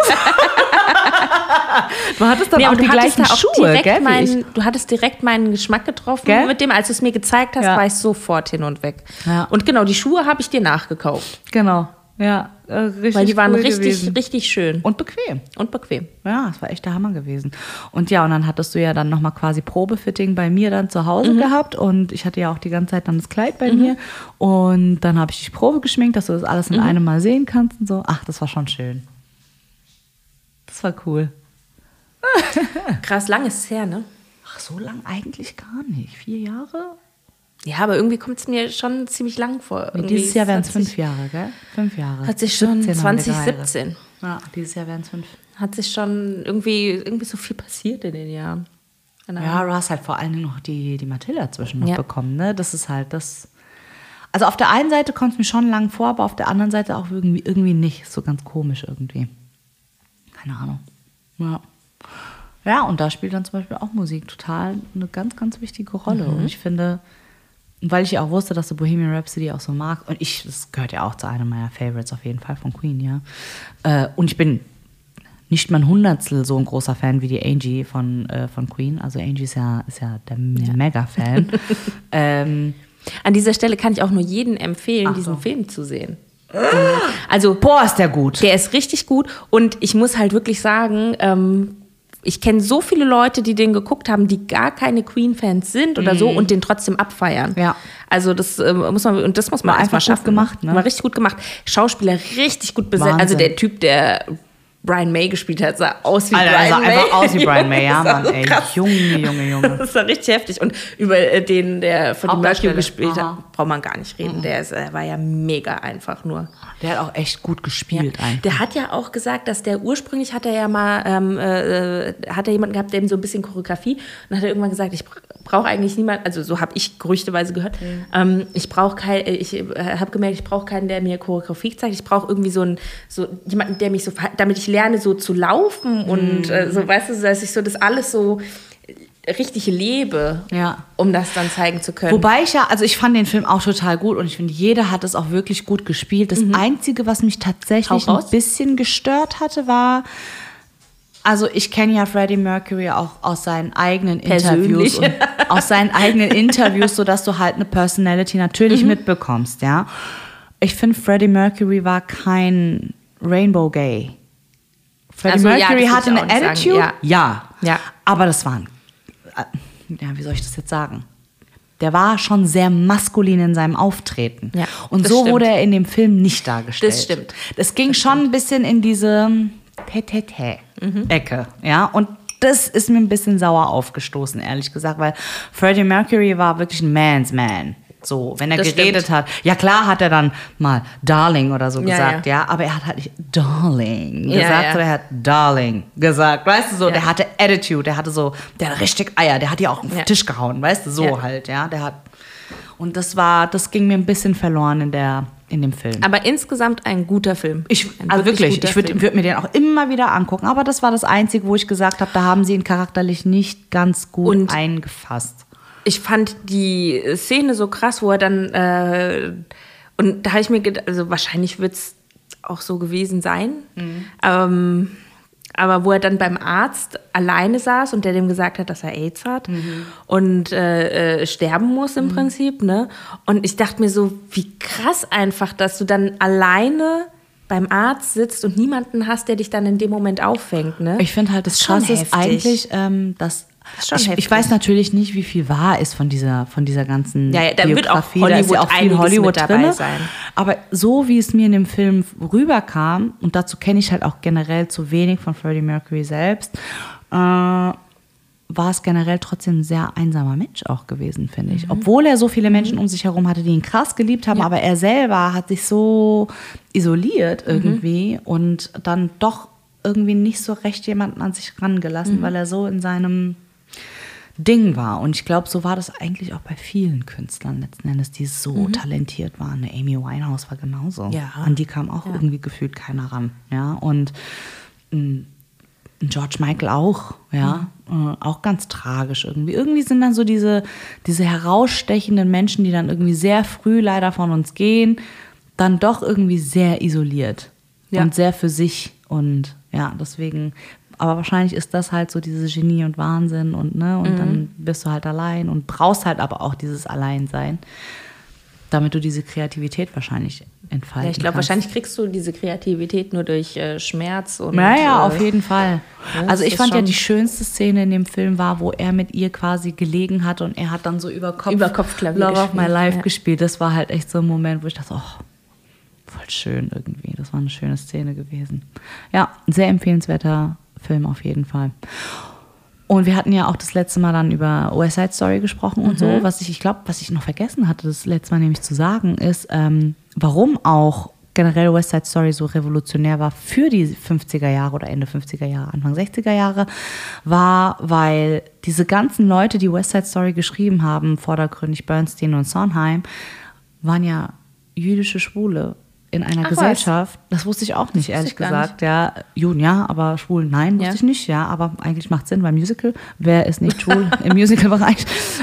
Du hattest dann auch die gleichen Schuhe, gell? Du hattest direkt meinen Geschmack getroffen mit dem, als du es mir gezeigt hast, war ich sofort hin und weg. Ja. Und genau, die Schuhe habe ich dir nachgekauft. Genau. Ja, richtig. Weil die waren richtig schön. Und bequem. Ja, das war echt der Hammer gewesen. Und ja, und dann hattest du ja dann nochmal quasi Probefitting bei mir dann zu Hause gehabt. Und ich hatte ja auch die ganze Zeit dann das Kleid bei mir. Und dann habe ich dich Probe geschminkt, dass du das alles in einem Mal sehen kannst und so. Ach, das war schon schön. Das war cool. Krass, lang ist es her, ne? Ach, so lang eigentlich gar nicht. 4 Jahre? Ja, aber irgendwie kommt es mir schon ziemlich lang vor. Nee, dieses Jahr wären es 5 Jahre, gell? 5 Jahre. Hat sich schon 2017. Ja, dieses Jahr wären es 5. Hat sich schon irgendwie so viel passiert in den Jahren. Genau. Ja, du hast halt vor allen Dingen noch die Mathilda zwischen noch bekommen, ne? Das ist halt das. Also auf der einen Seite kommt es mir schon lang vor, aber auf der anderen Seite auch irgendwie nicht. So ganz komisch irgendwie. Keine Ahnung. Ja. Ja, und da spielt dann zum Beispiel auch Musik total eine ganz, ganz wichtige Rolle. Und ich finde, weil ich ja auch wusste, dass du Bohemian Rhapsody auch so mag, und das gehört ja auch zu einem meiner Favorites auf jeden Fall von Queen, ja. Und ich bin nicht mal ein Hundertstel so ein großer Fan wie die Angie von Queen. Also Angie ist ja der Mega-Fan. An dieser Stelle kann ich auch nur jedem empfehlen, diesen Film zu sehen. Also, boah, ist der gut. Der ist richtig gut. Und ich muss halt wirklich sagen, ich kenne so viele Leute, die den geguckt haben, die gar keine Queen-Fans sind oder so und den trotzdem abfeiern. Ja. Also das muss man einfach schaffen. Gut gemacht, ne? War richtig gut gemacht. Schauspieler richtig gut besetzt. Wahnsinn. Also der Typ, der Brian May gespielt hat, sah aus wie Brian May. Sah einfach aus wie Brian May, ja, Mann, ey. Krass. Junge. Das war richtig heftig. Und über den, der von dem Mercury gespielt hat, braucht man gar nicht reden. Der war ja mega einfach nur. Der hat auch echt gut gespielt eigentlich. Der hat ja auch gesagt, dass der ursprünglich hat er ja mal, hat er jemanden gehabt, der ihm so ein bisschen Choreografie, und dann hat er irgendwann gesagt, ich brauche eigentlich niemanden, also so habe ich gerüchteweise gehört, ich habe gemerkt, ich brauche keinen, der mir Choreografie zeigt, ich brauche irgendwie so jemanden, der mich so, damit ich lerne, so zu laufen und so, weißt du, dass ich so das alles so richtig lebe, um das dann zeigen zu können. Wobei ich fand den Film auch total gut und ich finde, jeder hat es auch wirklich gut gespielt. Das Einzige, was mich tatsächlich ein bisschen gestört hatte, war, Also ich kenne ja Freddie Mercury auch aus seinen eigenen Persönlich. Interviews. Und aus seinen eigenen Interviews, sodass du halt eine Personality natürlich mitbekommst, ja. Ich finde, Freddie Mercury war kein Rainbow Gay. Freddie Mercury hatte eine Attitude, ja. Aber das war wie soll ich das jetzt sagen? Der war schon sehr maskulin in seinem Auftreten. Ja, und so stimmt. wurde er in dem Film nicht dargestellt. Das stimmt. Es ging schon ein bisschen in diese Ecke, ja. Und das ist mir ein bisschen sauer aufgestoßen, ehrlich gesagt, weil Freddie Mercury war wirklich ein Man's Man. So, wenn er Das geredet stimmt. hat. Ja, klar hat er dann mal Darling oder so Ja, gesagt, ja. ja. Aber er hat halt nicht Darling Ja, gesagt, ja. sondern er hat Darling gesagt. Weißt du, so, Ja. der hatte Attitude, der hatte richtig Eier, der hat ja auch auf den Ja. Tisch gehauen, weißt du, so Ja. halt, ja. Und das ging mir ein bisschen verloren in dem Film. Aber insgesamt ein guter Film. Also wirklich, guter ich würd mir den auch immer wieder angucken. Aber das war das Einzige, wo ich gesagt habe, da haben sie ihn charakterlich nicht ganz gut Und eingefasst. Ich fand die Szene so krass, wo er dann, und da habe ich mir gedacht, also wahrscheinlich wird es auch so gewesen sein, aber wo er dann beim Arzt alleine saß und der dem gesagt hat, dass er AIDS hat und sterben muss im Prinzip, ne? Und ich dachte mir so, wie krass einfach, dass du dann alleine beim Arzt sitzt und niemanden hast, der dich dann in dem Moment auffängt, ne? Ich finde halt, das Schon Krasse ist heftig. eigentlich, dass ist schon ich heftig. weiß natürlich nicht, wie viel wahr ist von dieser ganzen Ja, da wird auch Biografie. Da ist ja Hollywood auch viel einiges Hollywood mit dabei drin. sein. Aber so wie es mir in dem Film rüberkam, und dazu kenne ich halt auch generell zu wenig von Freddie Mercury selbst, war es generell trotzdem ein sehr einsamer Mensch auch gewesen, finde ich. Obwohl er so viele Menschen um sich herum hatte, die ihn krass geliebt haben, aber er selber hat sich so isoliert irgendwie und dann doch irgendwie nicht so recht jemanden an sich rangelassen, weil er so in seinem Ding war. Und ich glaube, so war das eigentlich auch bei vielen Künstlern letzten Endes, die so talentiert waren. Eine Amy Winehouse war genauso. Ja. An die kam auch irgendwie gefühlt keiner ran. Ja? Und George Michael auch, ja, auch ganz tragisch irgendwie. Irgendwie sind dann so diese herausstechenden Menschen, die dann irgendwie sehr früh leider von uns gehen, dann doch irgendwie sehr isoliert und sehr für sich. Und ja, deswegen, aber wahrscheinlich ist das halt so dieses Genie und Wahnsinn und dann bist du halt allein und brauchst halt aber auch dieses Alleinsein, damit du diese Kreativität wahrscheinlich entfalten Ja, ich glaube, kannst. wahrscheinlich kriegst du diese Kreativität nur durch Schmerz und. Naja, auf jeden Fall. ja, Also das ich ist fand ja schon- die schönste Szene in dem Film war, wo er mit ihr quasi gelegen hat und er hat dann so über Kopf Klavier Love of My gespielt, Life ja. gespielt. Das war halt echt so ein Moment, wo ich dachte, oh, voll schön irgendwie. Das war eine schöne Szene gewesen. Ja, ein sehr empfehlenswerter Film auf jeden Fall. Und wir hatten ja auch das letzte Mal dann über West Side Story gesprochen und so. Was ich noch vergessen hatte, das letzte Mal nämlich zu sagen, ist, warum auch generell West Side Story so revolutionär war für die 50er Jahre oder Ende 50er Jahre, Anfang 60er Jahre, war, weil diese ganzen Leute, die West Side Story geschrieben haben, vordergründig Bernstein und Sondheim, waren ja jüdische Schwule in einer Ach, Gesellschaft. Das wusste ich auch nicht, ehrlich ich gar gesagt. Ja, Juden ja, aber Schwulen nein, wusste Ja. ich nicht. Ja, aber eigentlich macht Sinn beim Musical. Wer ist nicht schwul im Musical-Bereich?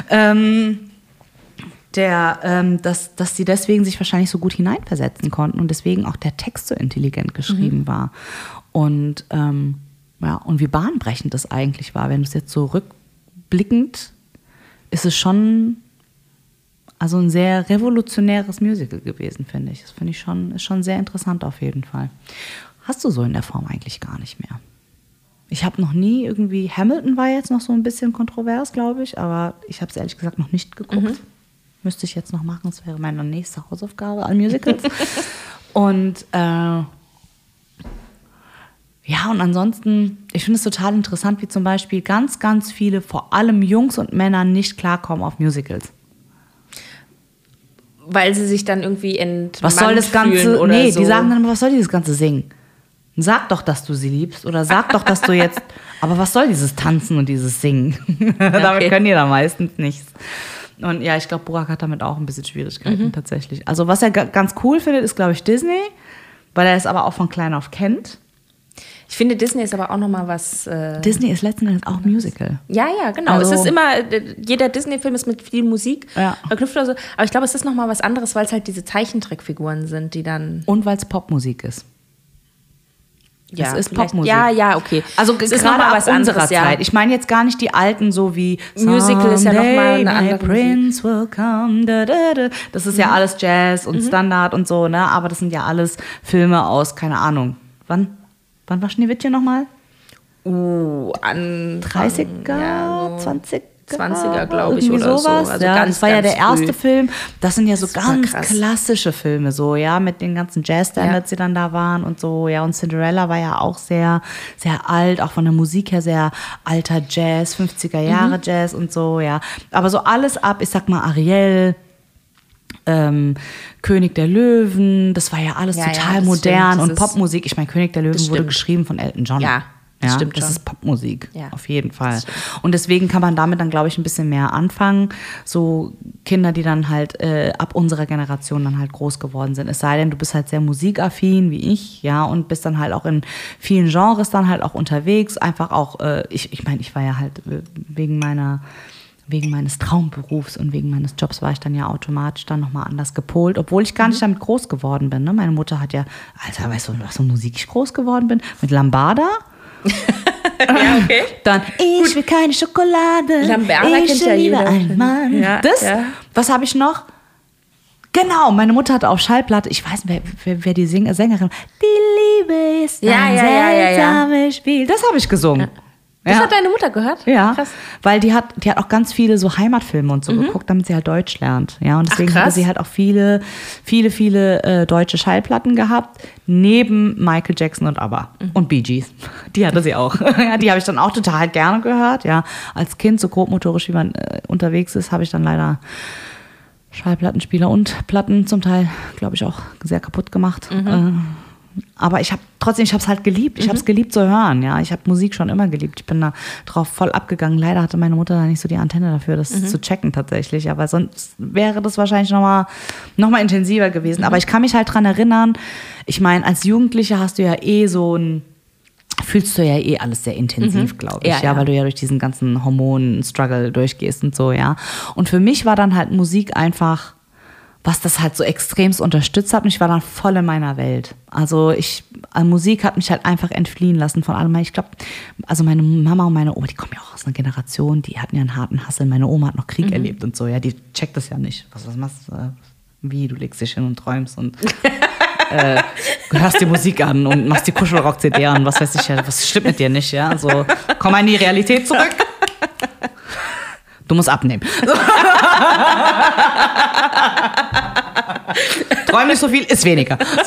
Dass sie deswegen sich wahrscheinlich so gut hineinversetzen konnten und deswegen auch der Text so intelligent geschrieben war. Und und wie bahnbrechend das eigentlich war. Wenn du es jetzt so rückblickend, ist es schon also ein sehr revolutionäres Musical gewesen, finde ich. Das finde ich ist schon sehr interessant auf jeden Fall. Hast du so in der Form eigentlich gar nicht mehr. Ich habe noch nie irgendwie, Hamilton war jetzt noch so ein bisschen kontrovers, glaube ich, aber ich habe es ehrlich gesagt noch nicht geguckt. Müsste ich jetzt noch machen, das wäre meine nächste Hausaufgabe an Musicals. Und und ansonsten, ich finde es total interessant, wie zum Beispiel ganz, ganz viele, vor allem Jungs und Männer, nicht klarkommen auf Musicals. Weil sie sich dann irgendwie entmannt Was soll das Ganze? fühlen oder Nee, so. die sagen dann immer, was soll dieses ganze Singen? Sag doch, dass du sie liebst oder sag doch, dass du jetzt. Aber was soll dieses Tanzen und dieses Singen? Damit können die da meistens nichts. Und ja, ich glaube, Burak hat damit auch ein bisschen Schwierigkeiten tatsächlich. Also was er ganz cool findet, ist, glaube ich, Disney, weil er es aber auch von klein auf kennt. Ich finde, Disney ist aber auch nochmal was. Disney ist letzten Endes auch Musical. Ja, genau. Also- Es ist immer, jeder Disney-Film ist mit viel Musik Ja. verknüpft oder so. Aber ich glaube, es ist nochmal was anderes, weil es halt diese Zeichentrickfiguren sind, die dann. Und weil es Popmusik ist. Das ist vielleicht. Popmusik. Ja, okay. Also es ist gerade noch mal aus unserer Zeit. Ich meine jetzt gar nicht die alten, so wie Musical ist ja noch mal eine andere Prince will come, da, da, da. Das ist ja alles Jazz und Standard und so, ne? Aber das sind ja alles Filme aus, keine Ahnung. Wann war Schneewittchen nochmal? An 30er, ja, so 20er, glaube ich, irgendwie oder sowas. so. Also ja, ganz, das war ja ganz der erste früh. Film. Das sind ja so ganz krass. klassische Filme, so, ja, mit den ganzen Jazz-Standards, die dann da waren und so, ja. Und Cinderella war ja auch sehr, sehr alt, auch von der Musik her sehr alter Jazz, 50er Jahre Jazz und so, ja. Aber so alles ab, ich sag mal, Ariel, König der Löwen, das war ja alles total das modern stimmt, und Popmusik. Ich meine, König der Löwen wurde stimmt. geschrieben von Elton John. Ja, das Ja, stimmt das schon. ist Popmusik, Ja. auf jeden Fall. Und deswegen kann man damit dann, glaube ich, ein bisschen mehr anfangen. So Kinder, die dann halt ab unserer Generation dann halt groß geworden sind. Es sei denn, du bist halt sehr musikaffin wie ich, ja, und bist dann halt auch in vielen Genres dann halt auch unterwegs. Einfach auch, ich meine, ich war ja halt wegen meines Traumberufs und wegen meines Jobs war ich dann ja automatisch dann nochmal anders gepolt, obwohl ich gar nicht damit groß geworden bin. Ne? Meine Mutter hat ja, Alter, weißt du, was für Musik ich groß geworden bin? Mit Lambada. Ja, okay. Dann, ich will keine Schokolade. Lambada ich kennt will ja lieber jeder. einen Mann. Ja, Das? ja. Was habe ich noch? Genau, meine Mutter hatte auf Schallplatte, ich weiß nicht, wer die Sängerin, die Liebe ist Ja, ein ja, ja, ja, ja. seltsames Spiel. Das habe ich gesungen. Das Ja. hat deine Mutter gehört? Ja, Krass. weil die hat auch ganz viele so Heimatfilme und so geguckt, damit sie halt Deutsch lernt. Ja, und deswegen krass. hatte sie halt auch viele deutsche Schallplatten gehabt, neben Michael Jackson und ABBA und Bee Gees. Die hatte sie auch. Ja, die habe ich dann auch total gerne gehört. Ja, als Kind, so grobmotorisch wie man unterwegs ist, habe ich dann leider Schallplattenspieler und Platten zum Teil, glaube ich, auch sehr kaputt gemacht. Aber ich habe es halt geliebt. Ich habe es geliebt zu hören. Ja, ich habe Musik schon immer geliebt. Ich bin da drauf voll abgegangen. Leider hatte meine Mutter da nicht so die Antenne dafür, das zu checken tatsächlich. Aber sonst wäre das wahrscheinlich noch mal intensiver gewesen. Aber ich kann mich halt dran erinnern. Ich meine, als Jugendliche hast du ja fühlst du ja alles sehr intensiv, glaube ich, Ja. weil du ja durch diesen ganzen Hormonen-Struggle durchgehst und so, ja. Und für mich war dann halt Musik einfach, was das halt so extremst unterstützt hat, und ich war dann voll in meiner Welt. Also Musik hat mich halt einfach entfliehen lassen von allem. Ich glaube, also meine Mama und meine Oma, die kommen ja auch aus einer Generation, die hatten ja einen harten Hassel. Meine Oma hat noch Krieg erlebt und so, ja, die checkt das ja nicht. Was machst du? Wie, du legst dich hin und träumst und hörst die Musik an und machst die Kuschelrock-CD an, was weiß ich ja, was stimmt mit dir nicht, ja? Also, komm mal in die Realität zurück. Du musst abnehmen. Träum nicht so viel, ist weniger. So.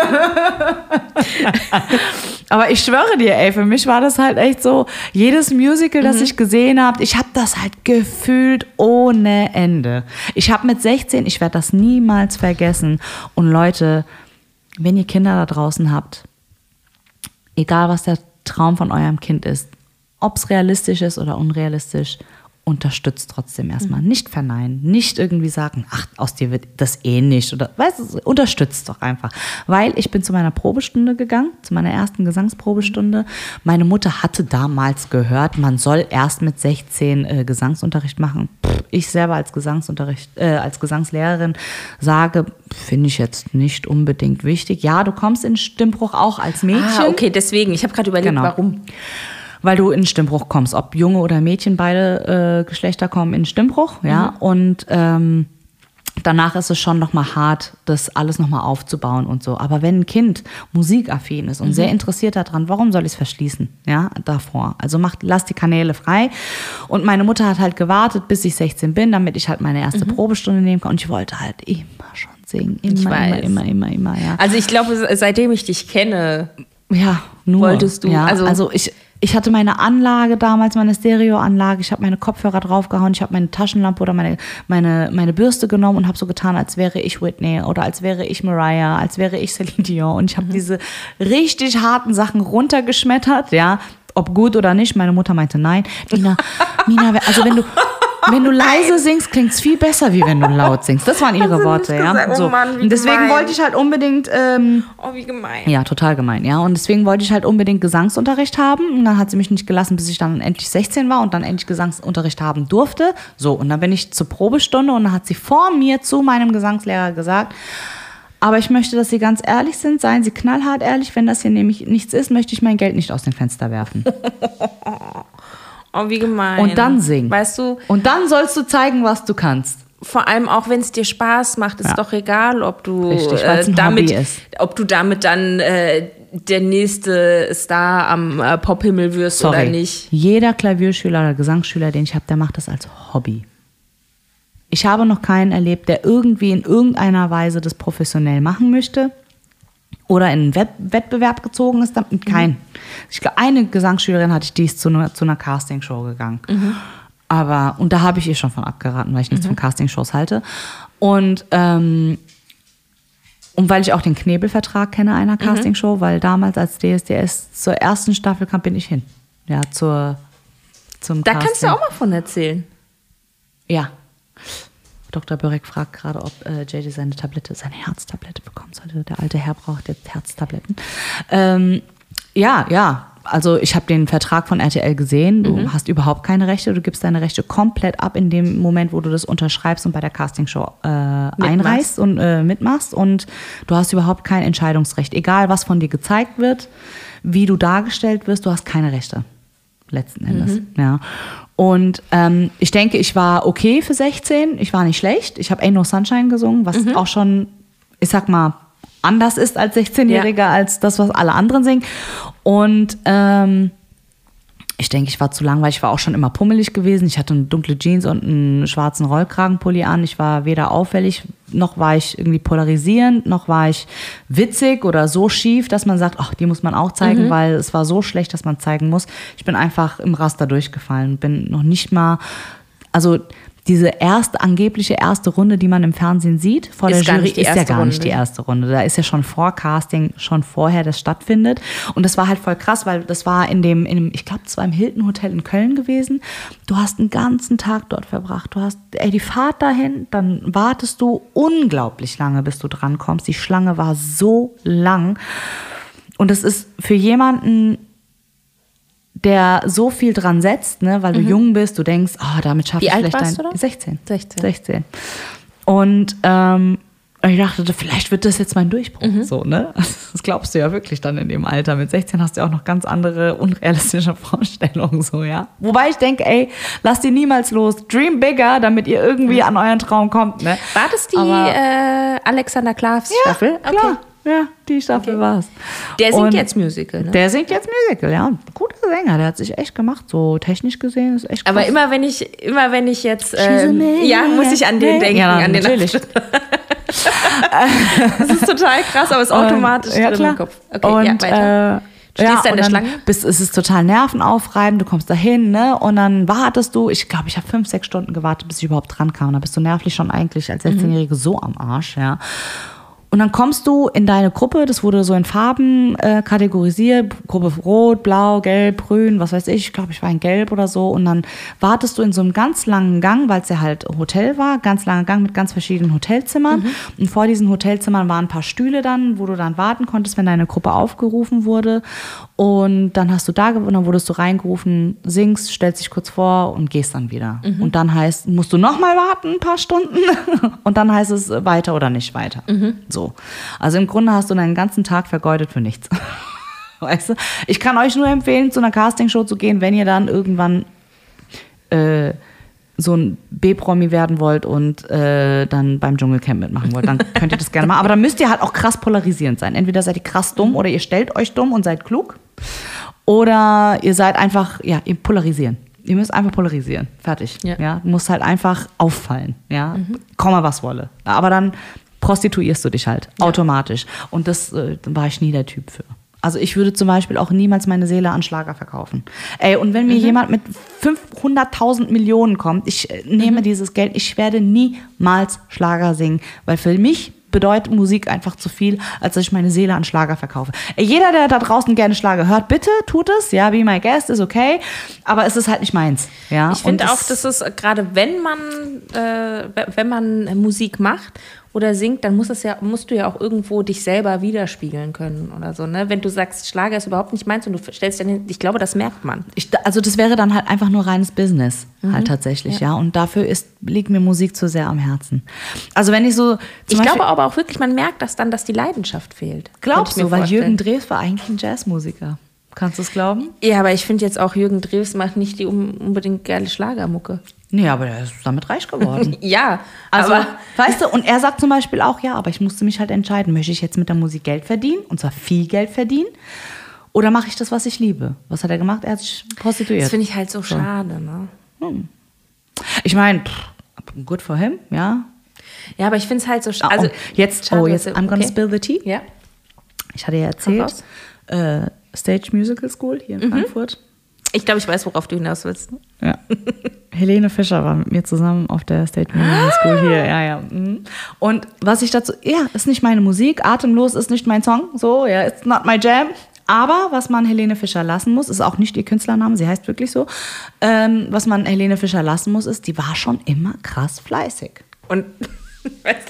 Aber ich schwöre dir, ey, für mich war das halt echt so, jedes Musical, das ich gesehen habe, ich habe das halt gefühlt ohne Ende. Ich habe mit 16, ich werde das niemals vergessen. Und Leute, wenn ihr Kinder da draußen habt, egal was der Traum von eurem Kind ist, ob es realistisch ist oder unrealistisch, unterstützt trotzdem erstmal. Nicht verneinen, nicht irgendwie sagen, ach, aus dir wird das eh nicht. Oder, weißt du, unterstützt doch einfach. Weil ich bin zu meiner Probestunde gegangen, zu meiner ersten Gesangsprobestunde. Meine Mutter hatte damals gehört, man soll erst mit 16 Gesangsunterricht machen. Ich selber als Gesangslehrerin sage, finde ich jetzt nicht unbedingt wichtig. Ja, du kommst in Stimmbruch auch als Mädchen. Ah, okay, deswegen. Ich habe gerade überlegt, Genau. warum. Weil du in Stimmbruch kommst, ob Junge oder Mädchen, beide Geschlechter kommen in Stimmbruch, ja, und danach ist es schon nochmal hart, das alles nochmal aufzubauen und so. Aber wenn ein Kind musikaffin ist und sehr interessiert daran, warum soll ich es verschließen, ja, davor? Also lass die Kanäle frei. Und meine Mutter hat halt gewartet, bis ich 16 bin, damit ich halt meine erste Probestunde nehmen kann. Und ich wollte halt immer schon singen, immer, ja. Also ich glaube, seitdem ich dich kenne, Ja, nur. Wolltest du, Ja, also ich hatte meine Anlage damals, meine Stereoanlage, ich habe meine Kopfhörer draufgehauen, ich habe meine Taschenlampe oder meine Bürste genommen und habe so getan, als wäre ich Whitney oder als wäre ich Mariah, als wäre ich Celine Dion. Und ich habe diese richtig harten Sachen runtergeschmettert, ja, ob gut oder nicht. Meine Mutter meinte, nein. Mina, also wenn du leise singst, klingt es viel besser, wie wenn du laut singst. Das waren ihre Worte, ja. gesagt? So. Oh Mann, wie und deswegen gemein. wollte ich halt unbedingt oh, wie gemein. ja, total gemein, ja. Und deswegen wollte ich halt unbedingt Gesangsunterricht haben. Und dann hat sie mich nicht gelassen, bis ich dann endlich 16 war und dann endlich Gesangsunterricht haben durfte. So, und dann bin ich zur Probestunde und dann hat sie vor mir zu meinem Gesangslehrer gesagt, Aber ich möchte, dass Sie ganz ehrlich sind. Seien Sie knallhart ehrlich. Wenn das hier nämlich nichts ist, möchte ich mein Geld nicht aus dem Fenster werfen. Oh, wie gemein. Und dann singen. Weißt du? Und dann sollst du zeigen, was du kannst. Vor allem auch, wenn es dir Spaß macht, ist doch egal, ob du Richtig, weil's ein Hobby ist. ob du damit dann der nächste Star am Pophimmel wirst oder nicht. Jeder Klavierschüler oder Gesangsschüler, den ich habe, der macht das als Hobby. Ich habe noch keinen erlebt, der irgendwie in irgendeiner Weise das professionell machen möchte oder in einen Wettbewerb gezogen ist. Kein. Ich glaube, eine Gesangsschülerin hatte ich, die ist zu einer Castingshow gegangen. Und da habe ich ihr schon von abgeraten, weil ich nichts von Castingshows halte. Und weil ich auch den Knebelvertrag kenne einer Castingshow, weil damals als DSDS zur ersten Staffel kam, bin ich hin. Ja, zum Da Casting. kannst du auch mal von erzählen. Ja. Dr. Börek fragt gerade, ob JJ seine Herztablette bekommen sollte. Der alte Herr braucht jetzt Herztabletten. Ja. Also ich habe den Vertrag von RTL gesehen. Du hast überhaupt keine Rechte. Du gibst deine Rechte komplett ab in dem Moment, wo du das unterschreibst und bei der Castingshow einreichst und mitmachst. Und du hast überhaupt kein Entscheidungsrecht. Egal, was von dir gezeigt wird, wie du dargestellt wirst, du hast keine Rechte. Letzten Endes. Ja. Und ich denke, ich war okay für 16. Ich war nicht schlecht. Ich habe Ain't No Sunshine gesungen, was auch schon, ich sag mal, anders ist als 16-Jähriger, als das, was alle anderen singen. Und ich denke, ich war zu langweilig. Ich war auch schon immer pummelig gewesen. Ich hatte eine dunkle Jeans und einen schwarzen Rollkragenpulli an. Ich war weder auffällig, noch war ich irgendwie polarisierend, noch war ich witzig oder so schief, dass man sagt, ach, die muss man auch zeigen, weil es war so schlecht, dass man zeigen muss. Ich bin einfach im Raster durchgefallen. Bin noch nicht mal, also diese angebliche erste Runde, die man im Fernsehen sieht, vor der Jury, ist ja gar nicht die erste Runde. Da ist ja schon vor Casting, schon vorher das stattfindet. Und das war halt voll krass, weil das war in dem ich glaube, es war im Hilton Hotel in Köln gewesen. Du hast einen ganzen Tag dort verbracht. Du hast die Fahrt dahin, dann wartest du unglaublich lange, bis du dran kommst. Die Schlange war so lang. Und das ist für jemanden, der so viel dran setzt, ne, weil du jung bist, du denkst, damit schaffe ich vielleicht Wie alt warst du da? 16. Und ich dachte, vielleicht wird das jetzt mein Durchbruch. So, ne? Das glaubst du ja wirklich dann in dem Alter. Mit 16 hast du ja auch noch ganz andere unrealistische Vorstellungen. So, ja? Wobei ich denke, ey, lasst die niemals los. Dream bigger, damit ihr irgendwie an euren Traum kommt. Ne? War das die Alexander Klavs Staffel? Ja, klar. Ja, die Staffel war's. Der singt jetzt Musical, ne? Der singt jetzt Musical, ja. Guter Sänger, der hat sich echt gemacht, so technisch gesehen, ist echt krass. Aber immer wenn ich jetzt, muss ich an den denken. Ja, an den natürlich. Das ist total krass, aber es ist automatisch drin im Kopf. Okay, und, weiter. Du stehst da in der Schlange? Es ist total nervenaufreibend, du kommst da hin, ne? Und dann wartest du, ich glaube, ich habe 5-6 Stunden gewartet, bis ich überhaupt dran kam. Da bist du nervlich schon eigentlich als 16-Jährige so am Arsch, ja. Und dann kommst du in deine Gruppe, das wurde so in Farben kategorisiert, Gruppe Rot, Blau, Gelb, Grün, was weiß ich glaube, ich war in Gelb oder so. Und dann wartest du in so einem ganz langen Gang, weil es ja halt Hotel war, ganz langer Gang mit ganz verschiedenen Hotelzimmern. Und vor diesen Hotelzimmern waren ein paar Stühle dann, wo du dann warten konntest, wenn deine Gruppe aufgerufen wurde. Und dann hast du und dann wurdest du reingerufen, singst, stellst dich kurz vor und gehst dann wieder. Und dann musst du nochmal warten, ein paar Stunden. Und dann heißt es weiter oder nicht weiter. So. Also im Grunde hast du deinen ganzen Tag vergeudet für nichts. Weißt du? Ich kann euch nur empfehlen, zu einer Castingshow zu gehen, wenn ihr dann irgendwann so ein B-Promi werden wollt und dann beim Dschungelcamp mitmachen wollt, dann könnt ihr das gerne machen. Aber dann müsst ihr halt auch krass polarisierend sein. Entweder seid ihr krass dumm oder ihr stellt euch dumm und seid klug. Oder ihr seid einfach, ihr polarisieren. Ihr müsst einfach polarisieren. Fertig. Ja? Du musst halt einfach auffallen. Ja? Komme, was wolle. Aber dann prostituierst du dich halt automatisch. Und das war ich nie der Typ für. Also ich würde zum Beispiel auch niemals meine Seele an Schlager verkaufen. Ey, und wenn mir jemand mit 500.000 Millionen kommt, ich nehme dieses Geld, ich werde niemals Schlager singen, weil für mich bedeutet Musik einfach zu viel, als dass ich meine Seele an Schlager verkaufe. Ey, jeder, der da draußen gerne Schlager hört, bitte tut es. Ja, Be My Guest ist okay, aber es ist halt nicht meins. Ja? Ich finde auch, das ist gerade, wenn man Musik macht oder singt, dann musst du ja auch irgendwo dich selber widerspiegeln können oder so. Ne? Wenn du sagst, Schlager ist überhaupt nicht meins und du stellst dann hin, ich glaube, das merkt man. Also das wäre dann halt einfach nur reines Business, halt tatsächlich, ja. Und dafür liegt mir Musik zu sehr am Herzen. Also wenn ich so... Ich glaube aber auch wirklich, man merkt das dann, dass die Leidenschaft fehlt. Glaubst du, weil Jürgen Drews war eigentlich ein Jazzmusiker. Kannst du es glauben? Ja, aber ich finde jetzt auch, Jürgen Drews macht nicht die unbedingt geile Schlagermucke. Nee, aber er ist damit reich geworden. Ja, also, aber... Weißt du, und er sagt zum Beispiel auch, ja, aber ich musste mich halt entscheiden, möchte ich jetzt mit der Musik Geld verdienen, und zwar viel Geld verdienen, oder mache ich das, was ich liebe? Was hat er gemacht? Er hat sich prostituiert. Das finde ich halt so schade, ne? Ich meine, good for him, ja. Ja, aber ich finde es halt so schade. Also, jetzt, I'm gonna spill the tea. Ja. Ich hatte ja erzählt, Stage Musical School hier in Frankfurt. Ich glaube, ich weiß, worauf du hinaus willst. Ja. Helene Fischer war mit mir zusammen auf der Stage Musical School hier. Ja. Und was ich dazu, ist nicht meine Musik, Atemlos ist nicht mein Song, so, ja, it's not my jam. Aber was man Helene Fischer lassen muss, ist auch nicht ihr Künstlername, sie heißt wirklich so, was man Helene Fischer lassen muss, ist, die war schon immer krass fleißig. Und weißt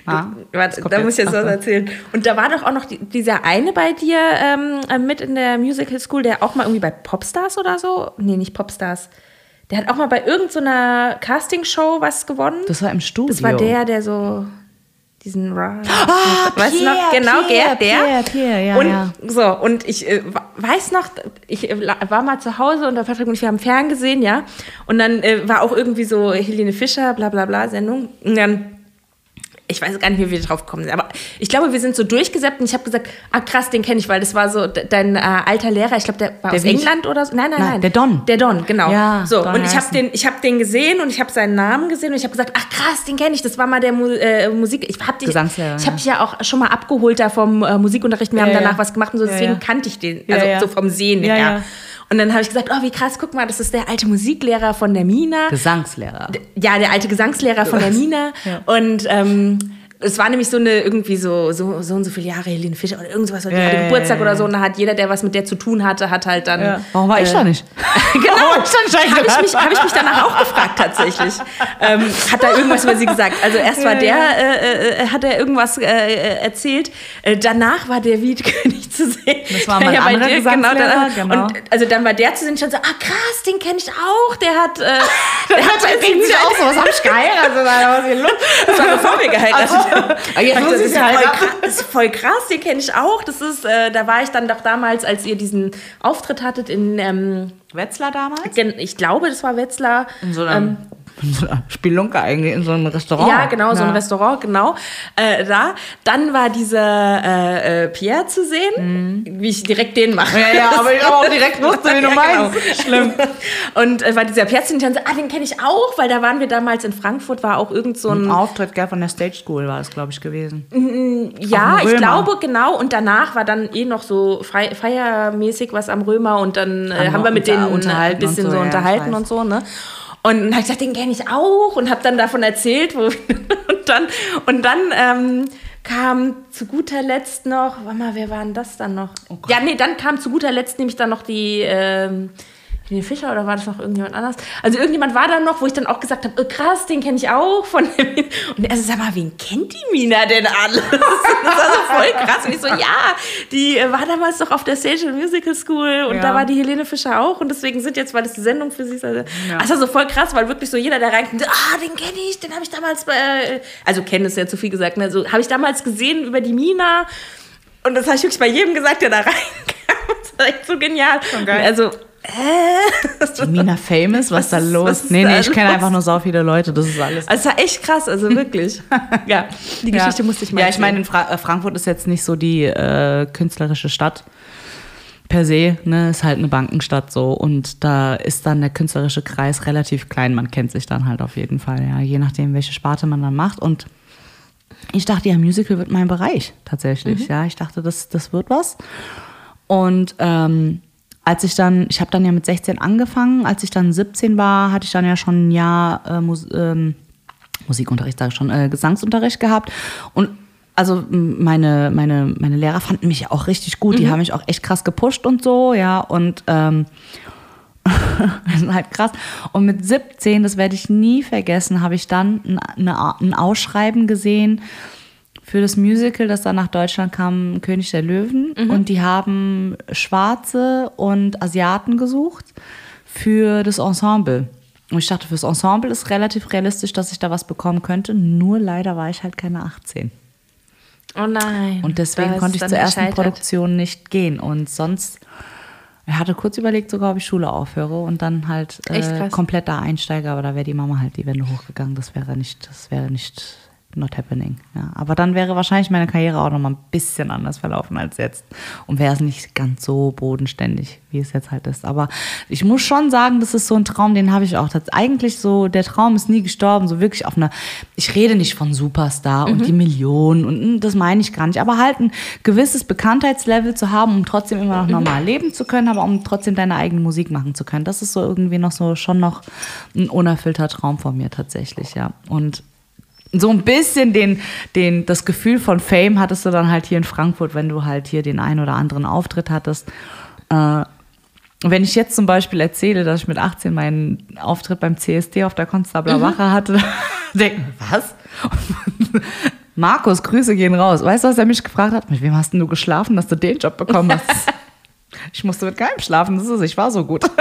du, da muss ich jetzt was erzählen. Und da war doch auch noch dieser eine bei dir mit in der Musical School, der auch mal irgendwie bei Popstars oder so, nee, nicht Popstars, der hat auch mal bei irgendeiner Castingshow was gewonnen. Das war im Studio. Das war der so diesen weißt du noch? Genau, Pierre, ja. Und so, und ich weiß noch, ich war mal zu Hause und der Patrick und ich, wir haben Fern gesehen, ja. Und dann war auch irgendwie so Helene Fischer, bla bla bla Sendung. Und dann, ich weiß gar nicht, wie wir drauf gekommen sind, aber ich glaube, wir sind so durchgesäppt und ich habe gesagt, krass, den kenne ich, weil das war so dein alter Lehrer, ich glaube, der war aus England oder so. Nein. Der Don. Der Don, genau. Ja, so, Don und ich habe den gesehen und ich habe seinen Namen gesehen und ich habe gesagt, krass, den kenne ich, das war mal der Musik. Ich habe dich ja auch schon mal abgeholt da vom Musikunterricht, wir haben danach was gemacht und so, deswegen kannte ich den, also so vom Sehen her. Ja. Und dann habe ich gesagt, wie krass, guck mal, das ist der alte Musiklehrer von der Mina. Gesangslehrer. Ja, der alte Gesangslehrer von der Mina. Ja. Und es war nämlich so eine irgendwie so und so viele Jahre Helene Fischer oder irgendwas, die hatte Geburtstag oder so. Und da hat jeder, der was mit der zu tun hatte, hat halt dann... Ja. Warum war ich da nicht? Genau, habe ich mich danach auch gefragt tatsächlich. Hat da irgendwas über sie gesagt. Also erst war hat er irgendwas erzählt. Danach war der Wiedekönig zu sehen. Das war mein anderer Gesangslehrer, genau. Und also dann war der zu sehen, schon so, krass, den kenne ich auch. Der hat... der hat auch so, was hab ich geheiratet? Was hier los? Das war bevor wir geheiratet haben. Jetzt muss das ist voll krass, den kenne ich auch. Das ist, da war ich dann doch damals, als ihr diesen Auftritt hattet in Wetzlar damals? Ich glaube, das war Wetzlar. In so einer Spelunke eigentlich, in so einem Restaurant. Ja, genau, so ein Restaurant, genau. Dann war dieser Pierre zu sehen, wie ich direkt den mache. Ja, aber ich auch direkt wusste, wie du meinst. Genau. Schlimm. Und war dieser Pierre zu sehen, und dann den kenne ich auch, weil da waren wir damals in Frankfurt, war auch irgend so ein Auftritt von der Stage School war es, glaube ich, gewesen. Ja, ich glaube, genau. Und danach war dann noch so feiermäßig was am Römer und dann haben wir mit denen ein bisschen so unterhalten und so, ne? Und dann habe ich gesagt, den kenne ich auch und habe dann davon erzählt. Und dann kam zu guter Letzt noch, warte mal, wer war denn das dann noch? Oh ja, nee, dann kam zu guter Letzt nämlich dann noch die Helene Fischer oder war das noch irgendjemand anders? Also irgendjemand war da noch, wo ich dann auch gesagt habe, krass, den kenne ich auch. Und er so, sag mal, wen kennt die Mina denn alles? Das war so voll krass. Und ich so, ja, die war damals doch auf der Stage Musical School und da war die Helene Fischer auch. Und deswegen weil das die Sendung für sie ist. Also so voll krass, weil wirklich so jeder, der reinkommt, den kenne ich, den habe ich damals, also kennen ist ja zu viel gesagt, ne? Also habe ich damals gesehen über die Mina. Und das habe ich wirklich bei jedem gesagt, der da reinkam. Das war echt so genial. Okay. Also ist die Mina famous? Was ist da los? Nee, ich kenne einfach nur so viele Leute, das ist alles. Also es war echt krass, also wirklich. Ja, die Geschichte musste ich mal erzählen. Ja, ich meine, Frankfurt ist jetzt nicht so die künstlerische Stadt per se, ne, ist halt eine Bankenstadt so und da ist dann der künstlerische Kreis relativ klein, man kennt sich dann halt auf jeden Fall, ja, je nachdem, welche Sparte man dann macht und ich dachte, ja, Musical wird mein Bereich tatsächlich, ja, ich dachte, das wird was und ich habe dann ja mit 16 angefangen, als ich dann 17 war, hatte ich dann ja schon ein Jahr Musikunterricht, sage ich schon, Gesangsunterricht gehabt und also meine Lehrer fanden mich ja auch richtig gut, die haben mich auch echt krass gepusht und so, ja, und Das ist halt krass. Und mit 17, das werde ich nie vergessen, habe ich dann ein Ausschreiben gesehen für das Musical, das dann nach Deutschland kam, König der Löwen. Und die haben Schwarze und Asiaten gesucht für das Ensemble. Und ich dachte, fürs Ensemble ist relativ realistisch, dass ich da was bekommen könnte. Nur leider war ich halt keine 18. Oh nein. Und deswegen konnte ich zur ersten Produktion nicht gehen. Und sonst, ich hatte kurz überlegt, sogar, ob ich Schule aufhöre und dann halt komplett da einsteige. Aber da wäre die Mama halt die Wände hochgegangen. Das wäre nicht not happening. Ja, aber dann wäre wahrscheinlich meine Karriere auch noch mal ein bisschen anders verlaufen als jetzt. Und wäre es nicht ganz so bodenständig, wie es jetzt halt ist. Aber ich muss schon sagen, das ist so ein Traum, den habe ich auch. Eigentlich so, der Traum ist nie gestorben. So wirklich auf einer, ich rede nicht von Superstar und die Millionen und das meine ich gar nicht. Aber halt ein gewisses Bekanntheitslevel zu haben, um trotzdem immer noch normal leben zu können, aber um trotzdem deine eigene Musik machen zu können. Das ist so irgendwie noch so, schon noch ein unerfüllter Traum von mir tatsächlich, ja. Und so ein bisschen das Gefühl von Fame hattest du dann halt hier in Frankfurt, wenn du halt hier den einen oder anderen Auftritt hattest. Wenn ich jetzt zum Beispiel erzähle, dass ich mit 18 meinen Auftritt beim CSD auf der Konstabler Wache hatte, denken, was? Markus, Grüße gehen raus. Weißt du, was er mich gefragt hat? Mit wem hast denn du geschlafen, dass du den Job bekommen hast? Ich musste mit keinem schlafen, ich war so gut.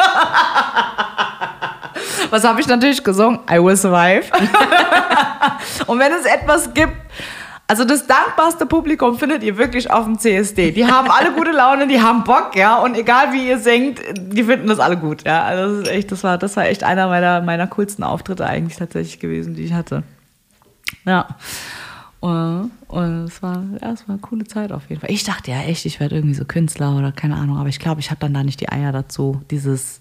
Was habe ich natürlich gesungen? I Will Survive. Und wenn es etwas gibt, also das dankbarste Publikum findet ihr wirklich auf dem CSD. Die haben alle gute Laune, die haben Bock, ja. Und egal wie ihr singt, die finden das alle gut, ja. Also das war echt einer meiner coolsten Auftritte eigentlich tatsächlich gewesen, die ich hatte. Ja. Und es war eine coole Zeit auf jeden Fall. Ich dachte ja echt, ich werde irgendwie so Künstler oder keine Ahnung, aber ich glaube, ich habe dann da nicht die Eier dazu, dieses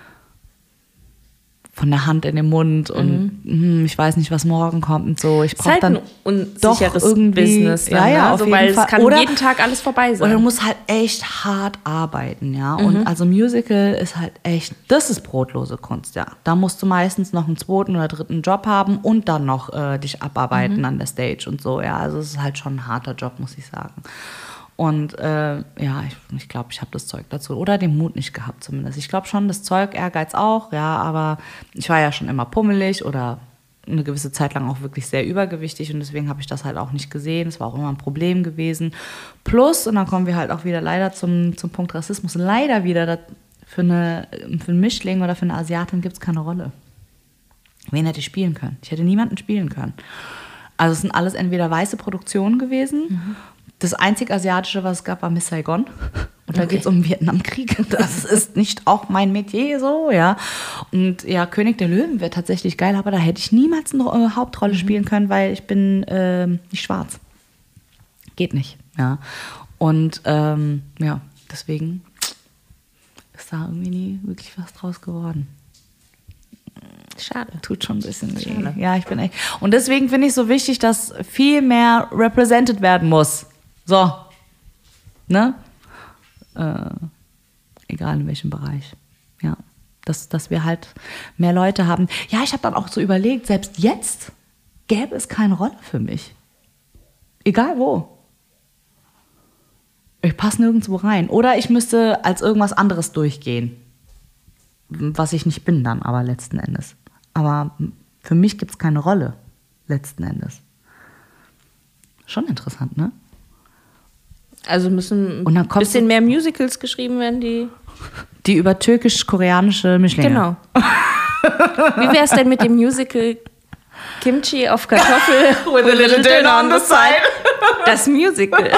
von der Hand in den Mund und ich weiß nicht, was morgen kommt und so. Ich brauche dann doch irgendwie Business dann, ja, also, weil es kann jeden Tag alles vorbei sein. Oder du musst halt echt hart arbeiten, ja. Und also Musical ist halt echt, das ist brotlose Kunst, ja. Da musst du meistens noch einen zweiten oder dritten Job haben und dann noch dich abarbeiten an der Stage und so, ja. Also es ist halt schon ein harter Job, muss ich sagen. Und ich glaube, ich habe das Zeug dazu. Oder den Mut nicht gehabt zumindest. Ich glaube schon, das Zeug, Ehrgeiz auch, ja, aber ich war ja schon immer pummelig oder eine gewisse Zeit lang auch wirklich sehr übergewichtig und deswegen habe ich das halt auch nicht gesehen. Es war auch immer ein Problem gewesen. Plus, und dann kommen wir halt auch wieder leider zum Punkt Rassismus, leider wieder, für einen Mischling oder für eine Asiatin gibt es keine Rolle. Wen hätte ich spielen können? Ich hätte niemanden spielen können. Also es sind alles entweder weiße Produktionen gewesen. Das einzig Asiatische, was es gab, war Miss Saigon. Und da geht es um den Vietnamkrieg. Das ist nicht auch mein Metier so, ja. Und ja, König der Löwen wäre tatsächlich geil, aber da hätte ich niemals eine Hauptrolle spielen können, weil ich bin nicht schwarz. Geht nicht, ja. Und deswegen ist da irgendwie nie wirklich was draus geworden. Schade. Tut schon ein bisschen weh. Ja, ich bin echt. Und deswegen finde ich so wichtig, dass viel mehr represented werden muss. So. Ne? Egal in welchem Bereich. Ja. Dass wir halt mehr Leute haben. Ja, ich habe dann auch so überlegt, selbst jetzt gäbe es keine Rolle für mich. Egal wo. Ich passe nirgendwo rein. Oder ich müsste als irgendwas anderes durchgehen. Was ich nicht bin dann, aber letzten Endes. Aber für mich gibt es keine Rolle, letzten Endes. Schon interessant, ne? Also müssen ein bisschen mehr Musicals geschrieben werden, die über türkisch-koreanische Mischlinge. Genau. Wie wäre es denn mit dem Musical Kimchi auf Kartoffel with a little dinner on the side? Das Musical.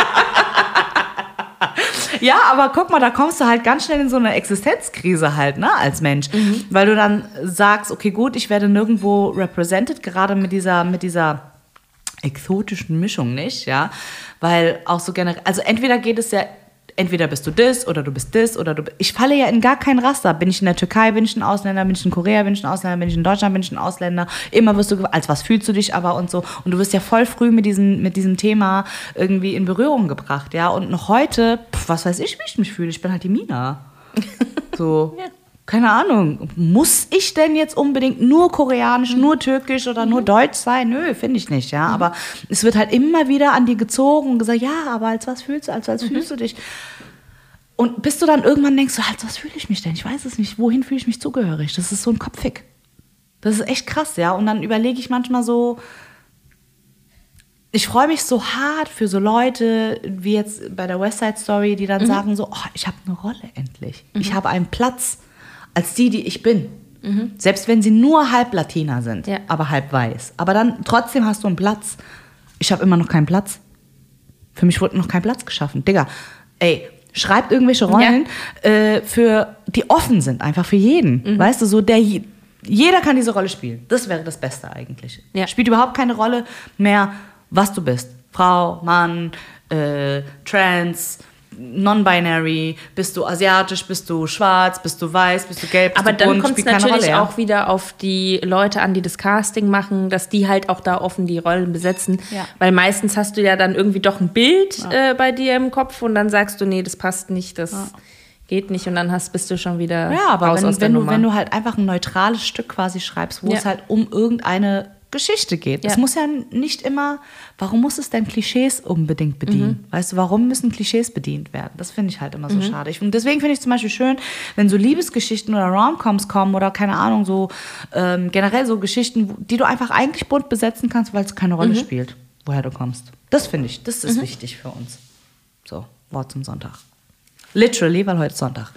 Ja, aber guck mal, da kommst du halt ganz schnell in so eine Existenzkrise halt, ne, als Mensch. Weil du dann sagst, okay, gut, ich werde nirgendwo represented, gerade mit dieser exotischen Mischung nicht, ja. Weil auch so generell, also entweder bist du das oder du bist das oder ich falle ja in gar kein Raster. Bin ich in der Türkei, bin ich ein Ausländer, bin ich in Korea, bin ich ein Ausländer, bin ich in Deutschland, bin ich ein Ausländer. Immer wirst du, als was fühlst du dich aber und so. Und du wirst ja voll früh mit diesem Thema irgendwie in Berührung gebracht, ja. Und noch heute, was weiß ich, wie ich mich fühle. Ich bin halt die Mina. So, ja. Keine Ahnung. Muss ich denn jetzt unbedingt nur koreanisch, nur türkisch oder nur deutsch sein? Nö, finde ich nicht, ja. Aber es wird halt immer wieder an dir gezogen und gesagt, ja, aber als was fühlst du dich? Und bis du dann irgendwann denkst, so, halt, was fühle ich mich denn? Ich weiß es nicht. Wohin fühle ich mich zugehörig? Das ist so ein Kopffick. Das ist echt krass, ja. Und dann überlege ich manchmal so, ich freue mich so hart für so Leute, wie jetzt bei der West Side Story, die dann sagen so, oh, ich habe eine Rolle endlich. Ich habe einen Platz als die ich bin. Selbst wenn sie nur halb Latina sind, aber halb weiß. Aber dann trotzdem hast du einen Platz. Ich habe immer noch keinen Platz. Für mich wurde noch kein Platz geschaffen. Digga, ey, schreibt irgendwelche Rollen, für die offen sind, einfach für jeden. Weißt du, so jeder kann diese Rolle spielen. Das wäre das Beste eigentlich. Ja. Spielt überhaupt keine Rolle mehr, was du bist. Frau, Mann, Trans, Non-Binary, bist du asiatisch, bist du schwarz, bist du weiß, bist du gelb, bist aber du bunt, dann kommt es natürlich auch wieder auf die Leute an, die das Casting machen, dass die halt auch da offen die Rollen besetzen. Ja. Weil meistens hast du ja dann irgendwie doch ein Bild bei dir im Kopf und dann sagst du, nee, das passt nicht, das geht nicht und dann bist du schon wieder raus aus der Nummer. Wenn du halt einfach ein neutrales Stück quasi schreibst, wo es halt um irgendeine Geschichte geht. Es muss ja nicht immer, warum muss es denn Klischees unbedingt bedienen? Weißt du, warum müssen Klischees bedient werden? Das finde ich halt immer so schade. Und deswegen finde ich zum Beispiel schön, wenn so Liebesgeschichten oder Rom-Coms kommen oder keine Ahnung, so generell so Geschichten, die du einfach eigentlich bunt besetzen kannst, weil es keine Rolle spielt, woher du kommst. Das finde ich, das ist wichtig für uns. So, Wort zum Sonntag. Literally, weil heute ist Sonntag.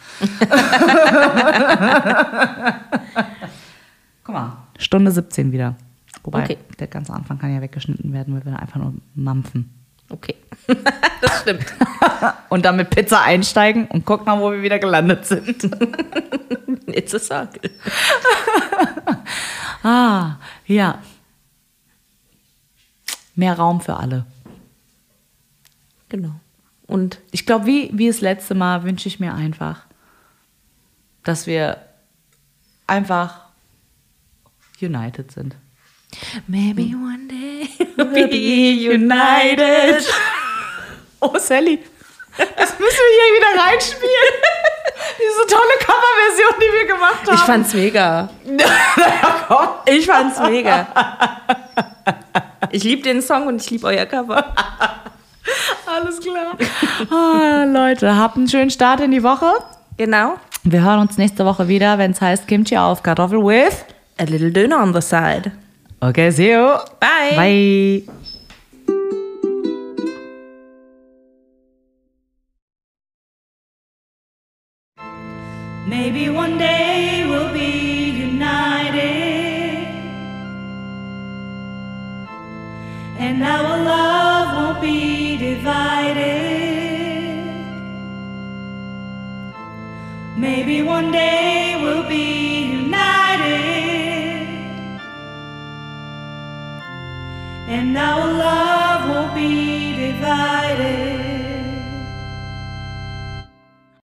Guck mal, Stunde 17 wieder. Wobei, der ganze Anfang kann ja weggeschnitten werden, weil wir einfach nur mampfen. Okay, das stimmt. Und dann mit Pizza einsteigen und guck mal, wo wir wieder gelandet sind. It's a circle. Ja. Mehr Raum für alle. Genau. Und ich glaube, wie das letzte Mal wünsche ich mir einfach, dass wir einfach united sind. Maybe one day we'll be united. Oh, Sally, das müssen wir hier wieder reinspielen. Diese tolle Coverversion, die wir gemacht haben. Ich fand's mega. Ich fand's mega. Ich liebe den Song und ich liebe euer Cover. Alles klar. Leute, habt einen schönen Start in die Woche. Genau. Wir hören uns nächste Woche wieder, wenn es heißt Kimchi auf Kartoffel with a little Döner on the side. Okay, see you. Bye. Bye. Maybe one day we'll be united, and our love won't be divided. Maybe one day we'll be united, and our love won't be divided.